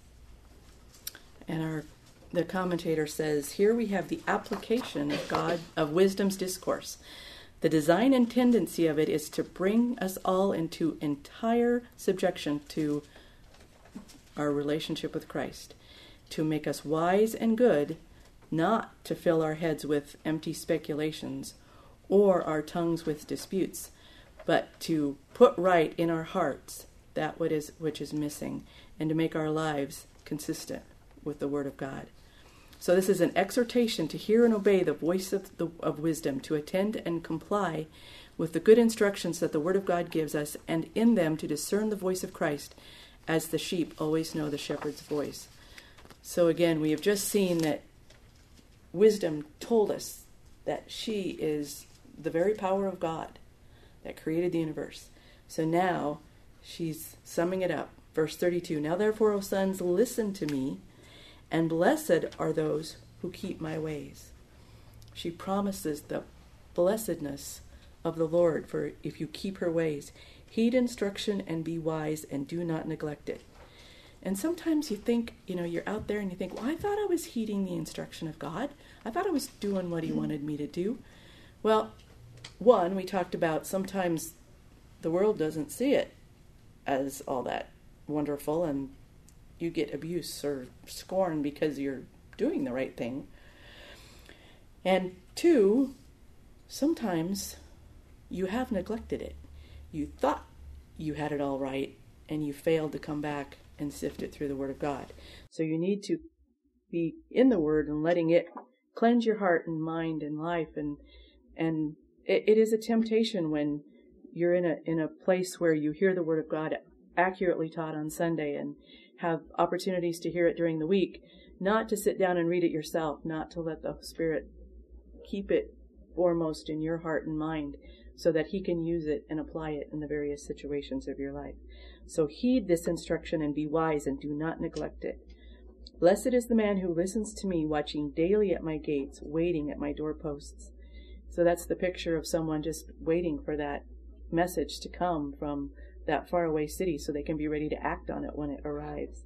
And our the commentator says, here we have the application of God, of wisdom's discourse. The design and tendency of it is to bring us all into entire subjection to our relationship with Christ, to make us wise and good, not to fill our heads with empty speculations or our tongues with disputes, but to put right in our hearts that what is which is missing, and to make our lives consistent with the Word of God. So this is an exhortation to hear and obey the voice of, the, of wisdom, to attend and comply with the good instructions that the Word of God gives us, and in them to discern the voice of Christ, as the sheep always know the shepherd's voice. So again, we have just seen that wisdom told us that she is the very power of God that created the universe. So now she's summing it up. Verse thirty-two, now therefore, O sons, listen to me, and blessed are those who keep my ways. She promises the blessedness of the Lord for if you keep her ways. Heed instruction and be wise, and do not neglect it. And sometimes you think, you know, you're out there and you think, well, I thought I was heeding the instruction of God. I thought I was doing what he wanted me to do. Well, one, we talked about sometimes the world doesn't see it as all that wonderful, and you get abuse or scorn because you're doing the right thing. And two, sometimes you have neglected it. You thought you had it all right, and you failed to come back and sift it through the Word of God. So you need to be in the Word and letting it cleanse your heart and mind and life. And and it, it is a temptation when you're in a in a place where you hear the Word of God accurately taught on Sunday and have opportunities to hear it during the week, not to sit down and read it yourself, not to let the Spirit keep it foremost in your heart and mind so that he can use it and apply it in the various situations of your life. So heed this instruction and be wise, and do not neglect it. Blessed is the man who listens to me, watching daily at my gates, waiting at my doorposts. So that's the picture of someone just waiting for that message to come from that faraway city so they can be ready to act on it when it arrives.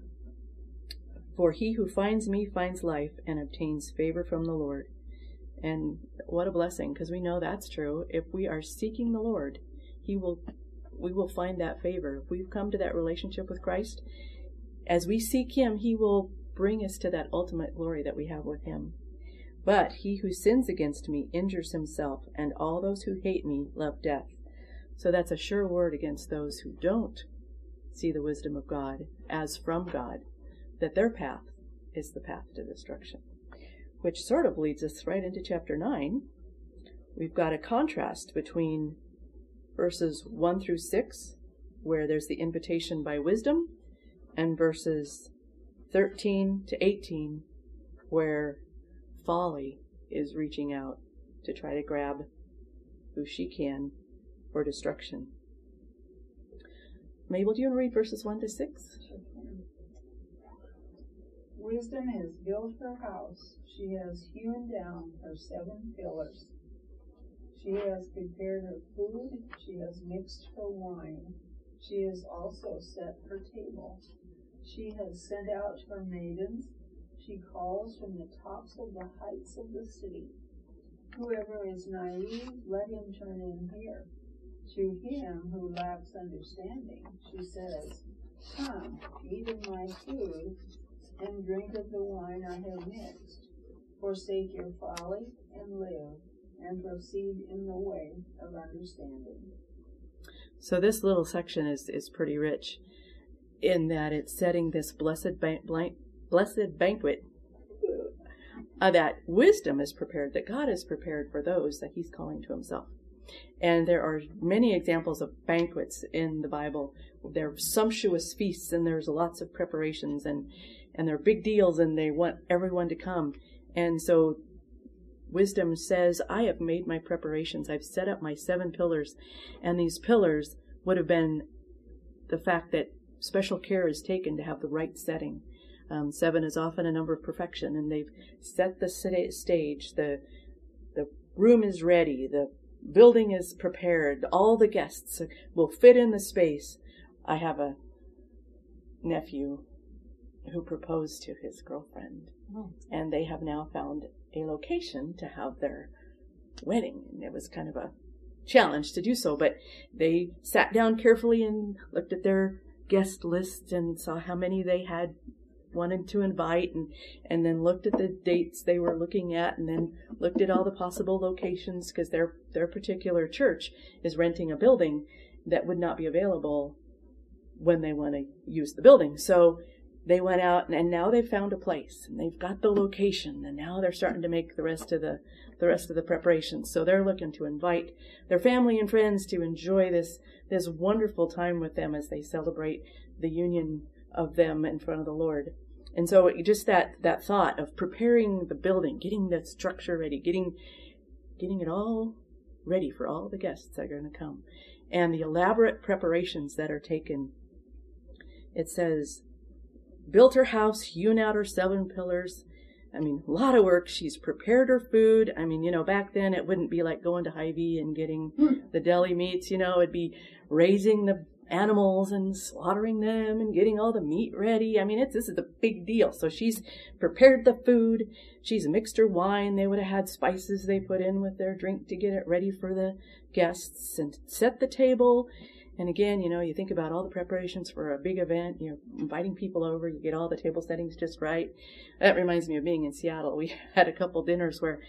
For he who finds me finds life and obtains favor from the Lord. And what a blessing, because we know that's true. If we are seeking the Lord, he will, we will find that favor. If we've come to that relationship with Christ, as we seek him, he will bring us to that ultimate glory that we have with him. But he who sins against me injures himself, and all those who hate me love death. So that's a sure word against those who don't see the wisdom of God as from God, that their path is the path to destruction. Which sort of leads us right into chapter nine. We've got a contrast between verses one through six, where there's the invitation by wisdom, and verses thirteen to eighteen, where folly is reaching out to try to grab who she can for destruction. Mabel, do you want to read verses one to six? Wisdom has built her house. She has hewn down her seven pillars. She has prepared her food. She has mixed her wine. She has also set her table. She has sent out her maidens. She calls from the tops of the heights of the city. Whoever is naive, let him turn in here. To him who lacks understanding, she says, come, eat of my food, and drink of the wine I have mixed. Forsake your folly and live, and proceed in the way of understanding. So this little section is, is pretty rich in that it's setting this blessed ban- blank, blessed banquet uh, that wisdom is prepared, that God is prepared for those that he's calling to himself. And there are many examples of banquets in the Bible. There are sumptuous feasts, and there's lots of preparations, and, and they're big deals, and they want everyone to come. And so wisdom says, I have made my preparations. I've set up my seven pillars. And these pillars would have been the fact that special care is taken to have the right setting. Um, seven is often a number of perfection, and they've set the stage. The, the room is ready. The building is prepared. All the guests will fit in the space. I have a nephew who proposed to his girlfriend, oh. and they have now found a location to have their wedding. And it was kind of a challenge to do so, but they sat down carefully and looked at their guest list and saw how many they had wanted to invite, and, and then looked at the dates they were looking at, and then looked at all the possible locations, because their their particular church is renting a building that would not be available when they want to use the building. So they went out, and, and now they've found a place, and they've got the location, and now they're starting to make the rest of the the rest of the preparations. So they're looking to invite their family and friends to enjoy this this wonderful time with them as they celebrate the union of them in front of the Lord. And so just that that thought of preparing the building, getting the structure ready, getting getting it all ready for all the guests that are going to come, and the elaborate preparations that are taken. It says, built her house, hewn out her seven pillars. I mean, a lot of work. She's prepared her food. I mean, you know, back then it wouldn't be like going to Hy-Vee and getting the deli meats, you know, it'd be raising the animals and slaughtering them and getting all the meat ready. I mean, it's this is a big deal. So she's prepared the food. She's mixed her wine. They would have had spices they put in with their drink to get it ready for the guests and set the table. And again, you know, you think about all the preparations for a big event, you know, inviting people over, you get all the table settings just right. That reminds me of being in Seattle. We had a couple dinners where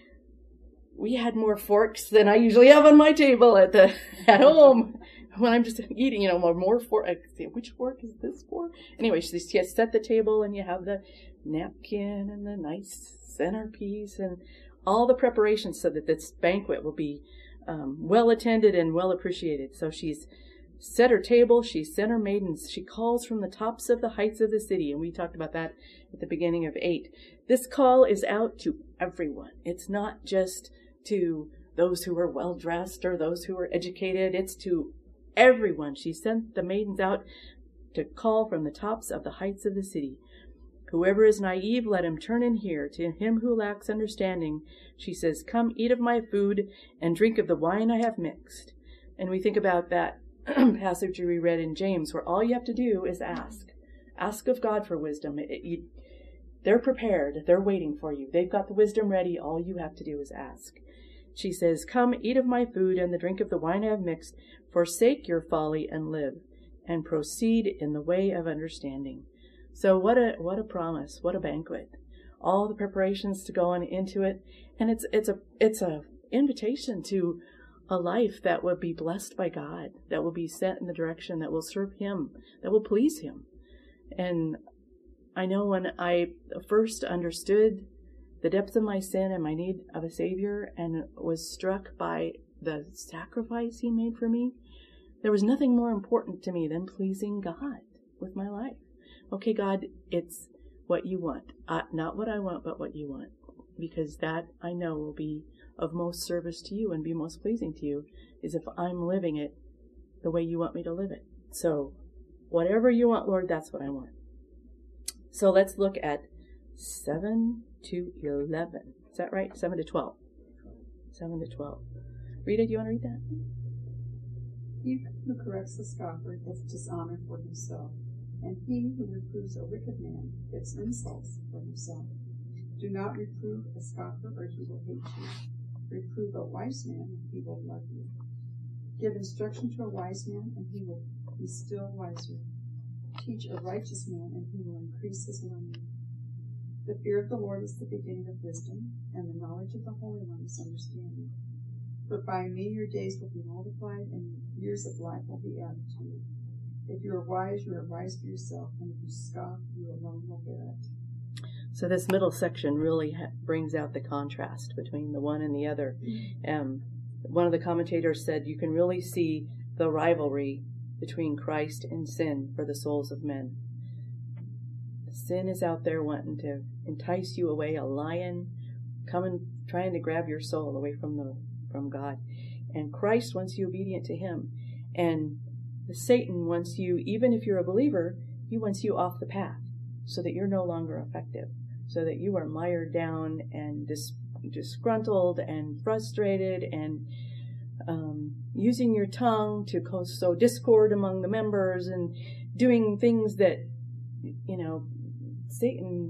we had more forks than I usually have on my table at the at home when I'm just eating, you know, more, more fork. I say, which fork is this for? Anyway, she set the table, and you have the napkin and the nice centerpiece and all the preparations so that this banquet will be um, well attended and well appreciated. So she's set her table, she sent her maidens, she calls from the tops of the heights of the city, and we talked about that at the beginning of eight. This call is out to everyone. It's not just to those who are well-dressed or those who are educated. It's to everyone. She sent the maidens out to call from the tops of the heights of the city. Whoever is naive, let him turn in here. To him who lacks understanding, she says, come eat of my food and drink of the wine I have mixed. And we think about that passage we read in James, where all you have to do is ask. Ask of God for wisdom. It, it, you, they're prepared. They're waiting for you. They've got the wisdom ready. All you have to do is ask. She says, come, eat of my food and the drink of the wine I have mixed. Forsake your folly and live, and proceed in the way of understanding. So what a what a promise. What a banquet. All the preparations to go on into it. And it's it's a it's a invitation to a life that will be blessed by God, that will be set in the direction that will serve Him, that will please Him. And I know when I first understood the depth of my sin and my need of a Savior, and was struck by the sacrifice He made for me, there was nothing more important to me than pleasing God with my life. Okay, God, it's what you want. Uh, not what I want, but what you want. Because that, I know, will be of most service to you and be most pleasing to you, is if I'm living it the way you want me to live it. So, whatever you want, Lord, that's what I want. So let's look at seven to eleven. Is that right? seven to twelve. seven to twelve. Rita, do you want to read that? He who corrects the scoffer gets dishonor for himself, and he who reproves a wicked man gets insults for himself. Do not reprove a scoffer, or he will hate you. Reprove a wise man, and he will love you. Give instruction to a wise man, and he will be still wiser. Teach a righteous man, and he will increase his learning. The fear of the Lord is the beginning of wisdom, and the knowledge of the Holy One is understanding. For by me your days will be multiplied, and years of life will be added to you. If you are wise, you are wise for yourself, and if you scoff, you alone will bear it. So this middle section really ha- brings out the contrast between the one and the other. Um, one of the commentators said you can really see the rivalry between Christ and sin for the souls of men. Sin is out there wanting to entice you away, a lion coming, trying to grab your soul away from the from God. And Christ wants you obedient to Him. And Satan wants you, even if you're a believer, he wants you off the path so that you're no longer effective, so that you are mired down and dis- disgruntled and frustrated and um, using your tongue to sow discord among the members and doing things that, you know, Satan,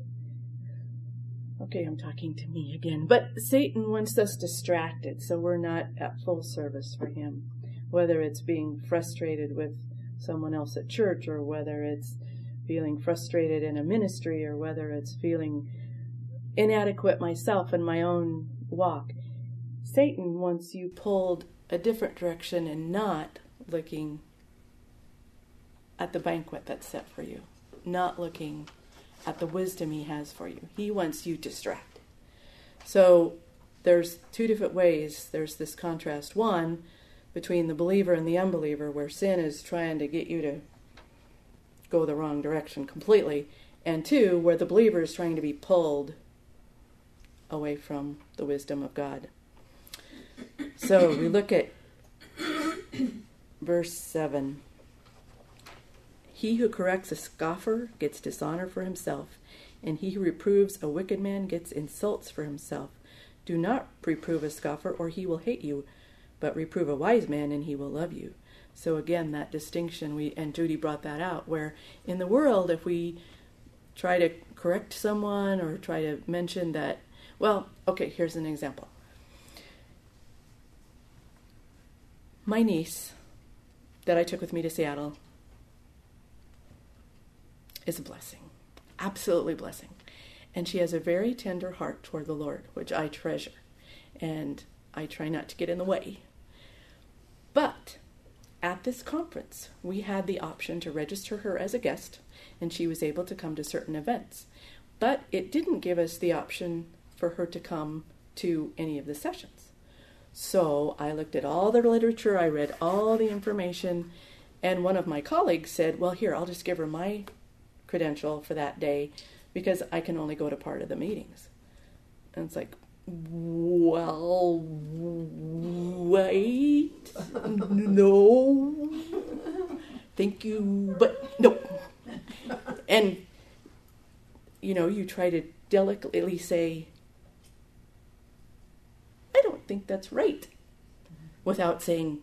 okay, I'm talking to me again, but Satan wants us distracted so we're not at full service for him, whether it's being frustrated with someone else at church, or whether it's feeling frustrated in a ministry, or whether it's feeling inadequate myself in my own walk. Satan wants you pulled a different direction and not looking at the banquet that's set for you. not looking at the wisdom he has for you. He wants you distracted. So there's two different ways. There's this contrast. One, between the believer and the unbeliever, where sin is trying to get you to go the wrong direction completely. And two, where the believer is trying to be pulled away from the wisdom of God. So we look at verse seven. He who corrects a scoffer gets dishonor for himself, and he who reproves a wicked man gets insults for himself. Do not reprove a scoffer, or he will hate you, but reprove a wise man, and he will love you. So again, that distinction, we and Judy brought that out, where in the world, if we try to correct someone or try to mention that, well, okay, here's an example. My niece that I took with me to Seattle is a blessing, absolutely blessing. And she has a very tender heart toward the Lord, which I treasure. And I try not to get in the way. But at this conference, we had the option to register her as a guest, and she was able to come to certain events. But it didn't give us the option for her to come to any of the sessions. So I looked at all the literature, I read all the information, and one of my colleagues said, well, here, I'll just give her my credential for that day because I can only go to part of the meetings. And it's like, well, wait, no, thank you, but no. And, you know, you try to delicately say, I don't think that's right, without saying,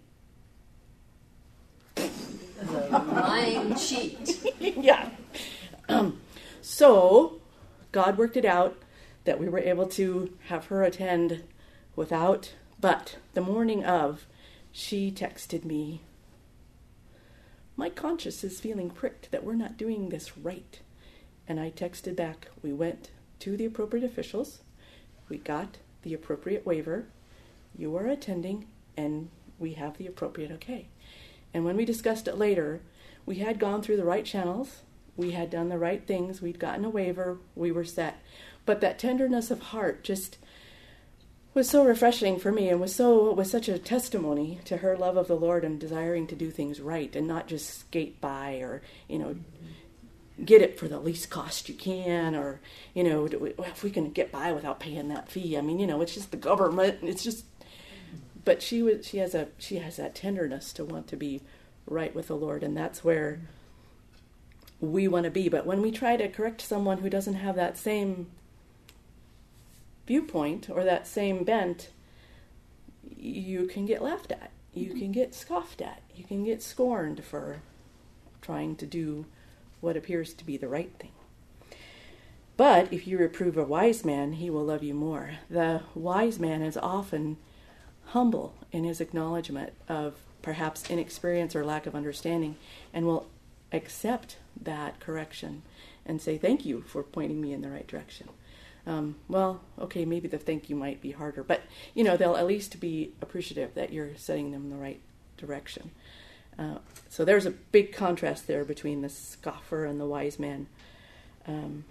The lying cheat. yeah. Um, so, God worked it out that we were able to have her attend without, but the morning of, she texted me, my conscience is feeling pricked that we're not doing this right. And I texted back, we went to the appropriate officials, we got the appropriate waiver, you are attending, and we have the appropriate okay. And when we discussed it later, we had gone through the right channels, we had done the right things, we'd gotten a waiver, we were set. But that tenderness of heart just was so refreshing for me and was so was such a testimony to her love of the Lord and desiring to do things right and not just skate by or, you know, get it for the least cost you can, or, you know, if we can get by without paying that fee. I mean, you know, it's just the government. It's just, but she was, she has a, she has that tenderness to want to be right with the Lord, and that's where we want to be. But when we try to correct someone who doesn't have that same viewpoint or that same bent, you can get laughed at. You can get scoffed at. You can get scorned for trying to do what appears to be the right thing. But if you reprove a wise man, he will love you more. The wise man is often humble in his acknowledgement of perhaps inexperience or lack of understanding, and will accept that correction and say, thank you for pointing me in the right direction. Um, well, okay, maybe the thank you might be harder, but, you know, they'll at least be appreciative that you're setting them in the right direction. Uh, so there's a big contrast there between the scoffer and the wise man. Um,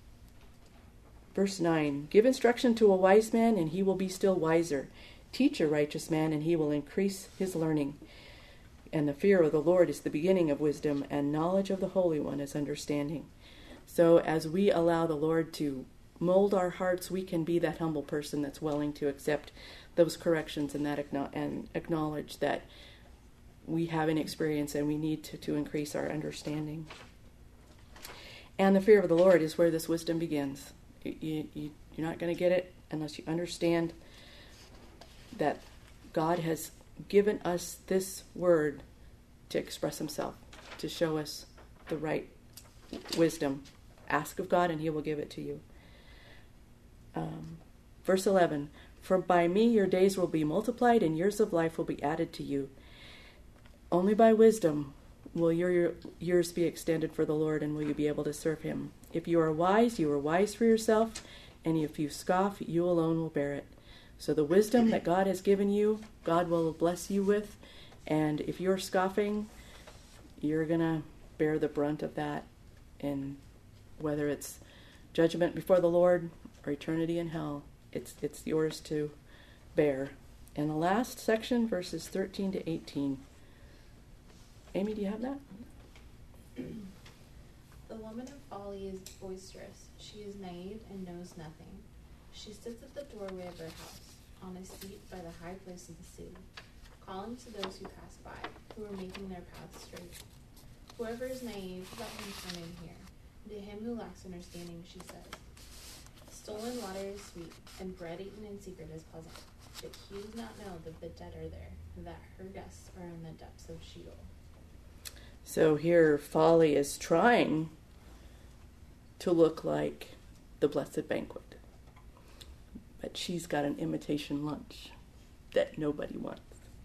verse nine, give instruction to a wise man, and he will be still wiser. Teach a righteous man, and he will increase his learning. And the fear of the Lord is the beginning of wisdom, and knowledge of the Holy One is understanding. So as we allow the Lord to mold our hearts, we can be that humble person that's willing to accept those corrections and that and acknowledge that we have an experience and we need to, to increase our understanding. And the fear of the Lord is where this wisdom begins. You, you, you're not going to get it unless you understand that God has given us this word to express himself, to show us the right wisdom. Ask of God and he will give it to you. Um, verse eleven, for by me your days will be multiplied and years of life will be added to you. Only by wisdom will your years be extended for the Lord, and will you be able to serve him. If you are wise, you are wise for yourself, and if you scoff, you alone will bear it. So the wisdom that God has given you, God will bless you with, and if you're scoffing, you're going to bear the brunt of that And whether it's judgment before the Lord or eternity in hell, it's it's yours to bear. And the last section, verses thirteen to eighteen. Amy, do you have that? The woman of folly is boisterous. She is naive and knows nothing. She sits at the doorway of her house, on a seat by the high place of the city, calling to those who pass by, who are making their paths straight. Whoever is naive, let him turn in here. And to him who lacks understanding, she says, stolen water is sweet, and bread eaten in secret is pleasant. But he does not know that the dead are there, and that her guests are in the depths of Sheol. So here, folly is trying to look like the blessed banquet. But she's got an imitation lunch that nobody wants.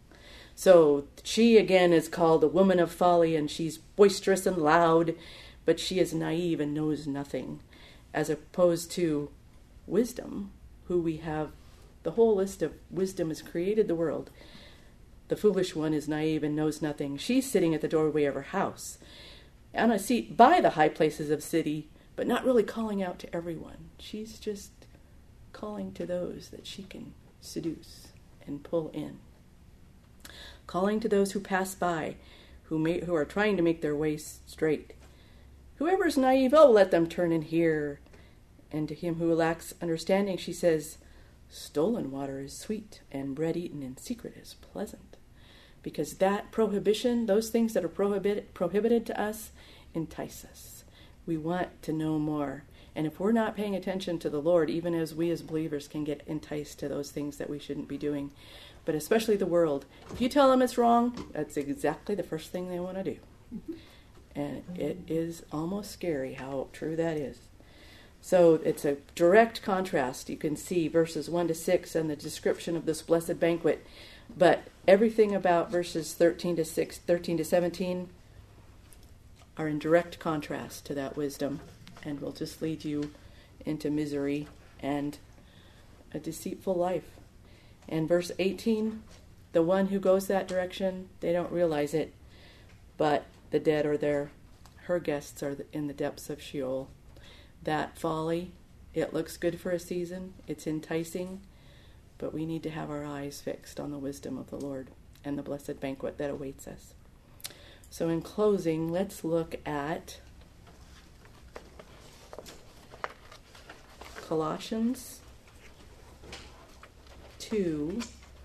So she, again, is called a woman of folly, and she's boisterous and loud, but she is naive and knows nothing, as opposed to wisdom, who we have the whole list of wisdom has created the world. The foolish one is naive and knows nothing. She's sitting at the doorway of her house, on a seat by the high places of city, but not really calling out to everyone. She's just calling to those that she can seduce and pull in. Calling to those who pass by, who may, who are trying to make their way straight. Whoever is naive, oh, let them turn in here. And to him who lacks understanding, she says, stolen water is sweet, and bread eaten in secret is pleasant. Because that prohibition, those things that are prohibit, prohibited to us, entice us. We want to know more. And if we're not paying attention to the Lord, even as we as believers can get enticed to those things that we shouldn't be doing, but especially the world. If you tell them it's wrong, that's exactly the first thing they want to do. And it is almost scary how true that is. So it's a direct contrast. You can see verses one to six and the description of this blessed banquet. But everything about verses thirteen to six, thirteen to seventeen are in direct contrast to that wisdom, and will just lead you into misery and a deceitful life. And verse eighteen, the one who goes that direction, they don't realize it, but the dead are there. Her guests are in the depths of Sheol. That folly, it looks good for a season, it's enticing, but we need to have our eyes fixed on the wisdom of the Lord and the blessed banquet that awaits us. So in closing, let's look at Colossians two,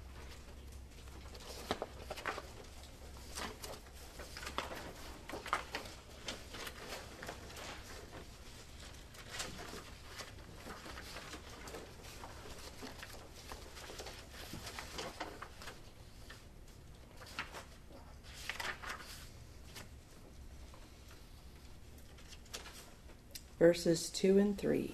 verses two and three.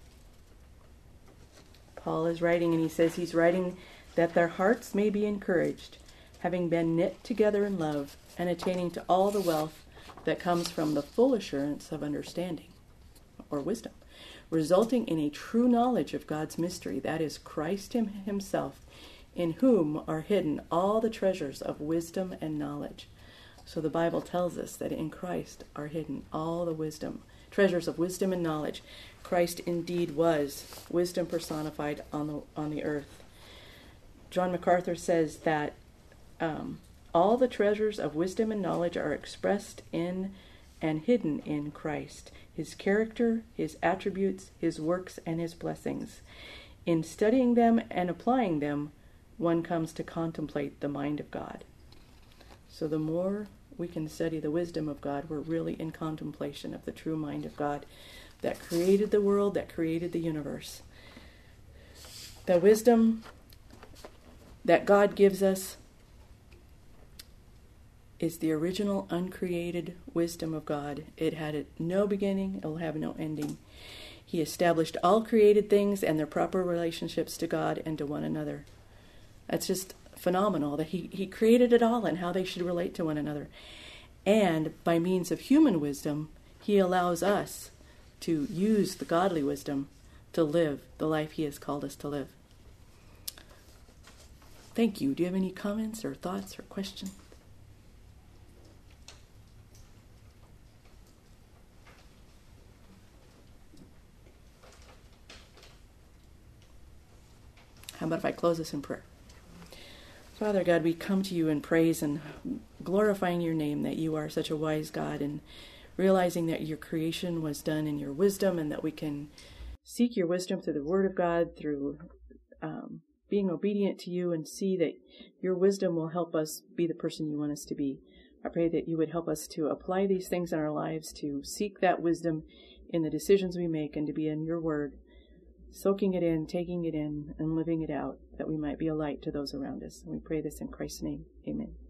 Paul is writing, and he says he's writing that their hearts may be encouraged, having been knit together in love, and attaining to all the wealth that comes from the full assurance of understanding, or wisdom, resulting in a true knowledge of God's mystery, that is Christ himself, in whom are hidden all the treasures of wisdom and knowledge. So the Bible tells us that in Christ are hidden all the wisdom, treasures of wisdom and knowledge. Christ indeed was wisdom personified on the on the earth. John MacArthur says that um, all the treasures of wisdom and knowledge are expressed in and hidden in Christ, his character, his attributes, his works, and his blessings. In studying them and applying them, one comes to contemplate the mind of God. So the more we can study the wisdom of God, we're really in contemplation of the true mind of God that created the world, that created the universe. The wisdom that God gives us is the original uncreated wisdom of God. It had no beginning, it will have no ending. He established all created things and their proper relationships to God and to one another. That's just phenomenal that he, he created it all and how they should relate to one another. And by means of human wisdom, he allows us to use the godly wisdom to live the life he has called us to live. Thank you. Do you have any comments or thoughts or questions? How about if I close this in prayer? Father God, we come to you in praise and glorifying your name, that you are such a wise God, and realizing that your creation was done in your wisdom, and that we can seek your wisdom through the Word of God, through um, being obedient to you, and see that your wisdom will help us be the person you want us to be. I pray that you would help us to apply these things in our lives, to seek that wisdom in the decisions we make, and to be in your Word, soaking it in, taking it in, and living it out, that we might be a light to those around us. And we pray this in Christ's name. Amen.